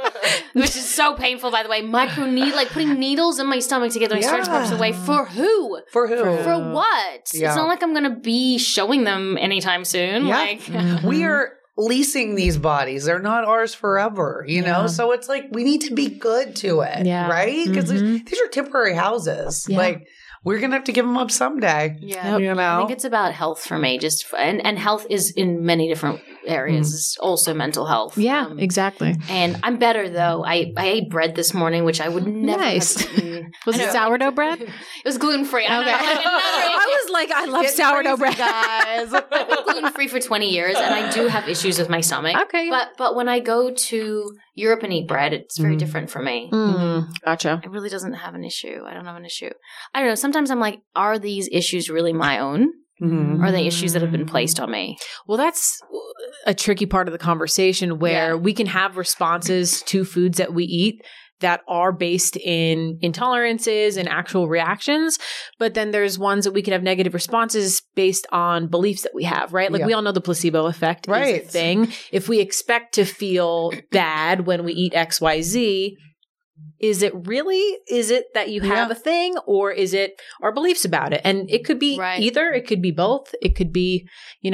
[SPEAKER 2] which is so painful, by the way. Like putting needles in my stomach to get those stretch marks away. For who? For what? It's not like I'm going to be showing them anytime soon. Like
[SPEAKER 1] we are leasing these bodies. They're not ours forever, So it's like we need to be good to it, right? Because these are temporary houses. Like we're going to have to give them up someday.
[SPEAKER 2] Yeah. I think it's about health for me. And health is in many different areas. It's also mental health.
[SPEAKER 3] Yeah, exactly.
[SPEAKER 2] And I'm better though. I ate bread this morning, which I would never have eaten.
[SPEAKER 3] Was it sourdough bread?
[SPEAKER 2] It was gluten-free.
[SPEAKER 3] Okay. I was like, I love sourdough bread.
[SPEAKER 2] Guys. I've been gluten-free for 20 years, and I do have issues with my stomach.
[SPEAKER 3] Okay.
[SPEAKER 2] But when I go to Europe and eat bread, it's very different for me.
[SPEAKER 3] Gotcha.
[SPEAKER 2] It really doesn't have an issue. I don't have an issue. I don't know. Sometimes I'm like, are these issues really my own? Or are they issues that have been placed on me?
[SPEAKER 3] Well, that's a tricky part of the conversation where we can have responses to foods that we eat that are based in intolerances and actual reactions. But then there's ones that we can have negative responses based on beliefs that we have, right? Like we all know the placebo effect is a thing. If we expect to feel bad when we eat XYZ, is it that you have a thing, or is it our beliefs about it? And it could be either, it could be both. It could be,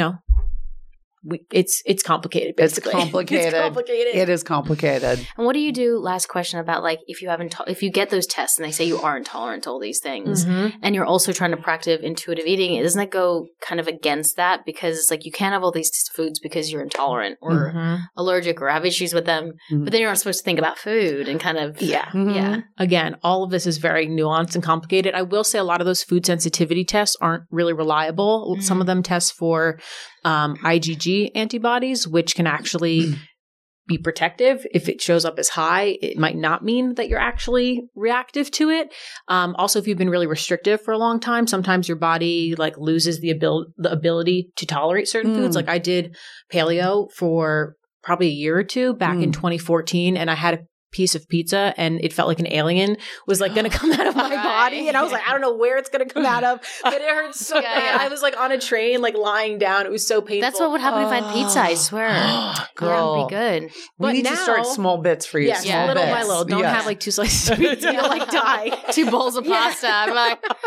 [SPEAKER 3] it's complicated, basically.
[SPEAKER 1] It's complicated. It is complicated.
[SPEAKER 2] And what do you do, last question, about like if you get those tests and they say you are intolerant to all these things and you're also trying to practice intuitive eating, doesn't that go kind of against that? Because it's like you can't have all these foods because you're intolerant or allergic or have issues with them, but then you're not supposed to think about food and kind of
[SPEAKER 3] Again, all of this is very nuanced and complicated. I will say a lot of those food sensitivity tests aren't really reliable. Some of them test for IgG antibodies, which can actually be protective. If it shows up as high, it might not mean that you're actually reactive to it. Also, if you've been really restrictive for a long time, sometimes your body like loses the ability to tolerate certain foods. Like I did paleo for probably a year or two back in 2014, and I had a piece of pizza and it felt like an alien was like going to come out of my body, and I was like, I don't know where it's going to come out of, but it hurt so bad. I was like on a train, like lying down. It was so painful.
[SPEAKER 2] That's what would happen if I had pizza, I swear.
[SPEAKER 1] Girl.
[SPEAKER 2] It would be good.
[SPEAKER 1] We need to start small bits for you.
[SPEAKER 3] Yeah, little by little. Don't have like 2 slices of pizza. You'll like die.
[SPEAKER 2] 2 bowls of pasta. I'm like,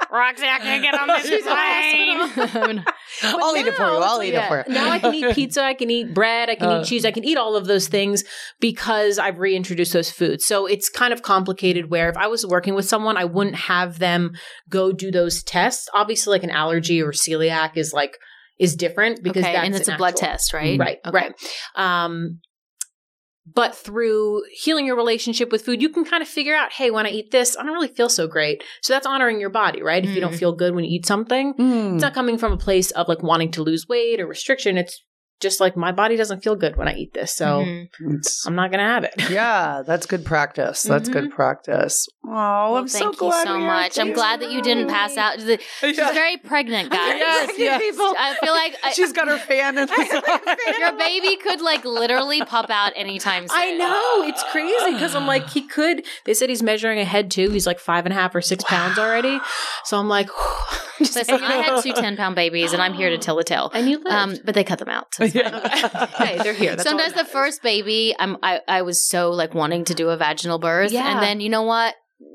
[SPEAKER 2] Roxy, I can't get on this plane.
[SPEAKER 1] I'll eat it for you. I'll eat it for you.
[SPEAKER 3] Now I can eat pizza. I can eat bread. I can eat cheese. I can eat all of those things because I've reintroduced those foods. So it's kind of complicated where if I was working with someone, I wouldn't have them go do those tests. Obviously, like an allergy or celiac is different because that's
[SPEAKER 2] and it's a blood test, right?
[SPEAKER 3] Right,
[SPEAKER 2] okay.
[SPEAKER 3] right. But through healing your relationship with food, you can kind of figure out, hey, when I eat this, I don't really feel so great. So that's honoring your body, right? If you don't feel good when you eat something, it's not coming from a place of like wanting to lose weight or restriction. It's just like my body doesn't feel good when I eat this. So I'm not going to have it.
[SPEAKER 1] Yeah, that's good practice. That's good practice. Oh, I'm so glad.
[SPEAKER 2] Thank you so much. I'm glad that you didn't pass out. She's very pregnant, guys.
[SPEAKER 1] Yes.
[SPEAKER 2] I feel like
[SPEAKER 1] she's got her fan in the
[SPEAKER 2] your baby could like literally pop out anytime soon.
[SPEAKER 3] I know. It's crazy because I'm like, they said he's measuring ahead too. He's like 5.5 or 6 pounds already. So I'm like,
[SPEAKER 2] listen, I had 2 10-pound babies and I'm here to tell the tale.
[SPEAKER 3] And you lived.
[SPEAKER 2] But they cut them out. So
[SPEAKER 3] hey, they're here. That's
[SPEAKER 2] sometimes the first baby, I was so like wanting to do a vaginal birth.
[SPEAKER 3] Yeah.
[SPEAKER 2] And then you know what?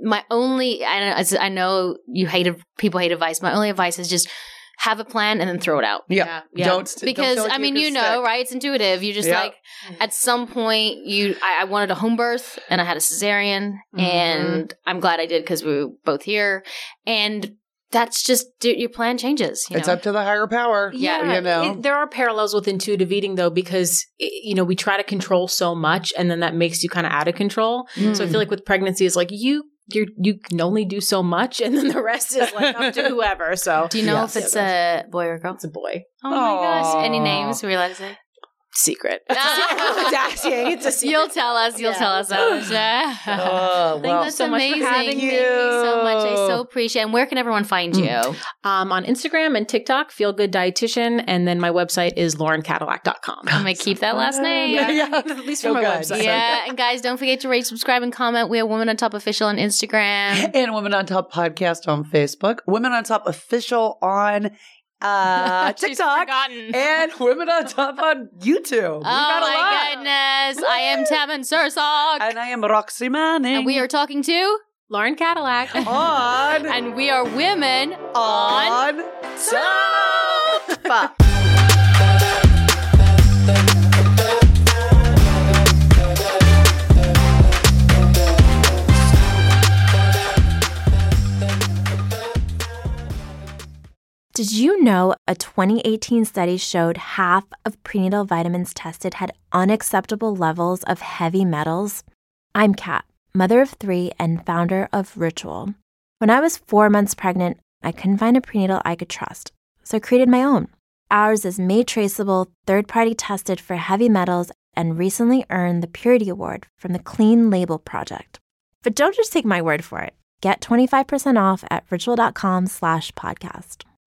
[SPEAKER 2] I know people hate advice. My only advice is just have a plan and then throw it out.
[SPEAKER 1] Yeah.
[SPEAKER 2] Because
[SPEAKER 1] don't
[SPEAKER 2] I mean, right? It's intuitive. You just like at some point I wanted a home birth and I had a cesarean and I'm glad I did because we were both here. And that's just your plan changes.
[SPEAKER 1] It's up to the higher power.
[SPEAKER 3] Yeah. There are parallels with intuitive eating though, because, we try to control so much and then that makes you kind of out of control. So I feel like with pregnancy, it's like you can only do so much and then the rest is like up to whoever. So
[SPEAKER 2] do you know if it's a boy or a girl?
[SPEAKER 3] It's a boy.
[SPEAKER 2] Oh my gosh. Any names we're allowed to say?
[SPEAKER 3] Secret. It's a secret.
[SPEAKER 2] You'll tell us. Thank you so much for having me. Thank you so much. I so appreciate it. And where can everyone find you?
[SPEAKER 3] On Instagram and TikTok, Feel Good Dietitian. And then my website is laurencadillac.com.
[SPEAKER 2] I'm going to keep that last name.
[SPEAKER 3] At least for my website.
[SPEAKER 2] Yeah. And guys, don't forget to rate, subscribe, and comment. We have Women on Top Official on Instagram.
[SPEAKER 1] And Women on Top Podcast on Facebook. Women on Top Official on TikTok and Women on Top on YouTube.
[SPEAKER 2] Oh my goodness. I am Tammin Sursok.
[SPEAKER 1] And I am Roxy Manning.
[SPEAKER 2] And we are talking to
[SPEAKER 3] Lauren Cadillac
[SPEAKER 1] on
[SPEAKER 2] and we are Women on
[SPEAKER 1] Top.
[SPEAKER 4] Did you know a 2018 study showed half of prenatal vitamins tested had unacceptable levels of heavy metals? I'm Kat, mother of 3 and founder of Ritual. When I was 4 months pregnant, I couldn't find a prenatal I could trust, so I created my own. Ours is made traceable, third-party tested for heavy metals, and recently earned the Purity Award from the Clean Label Project. But don't just take my word for it. Get 25% off at ritual.com/podcast.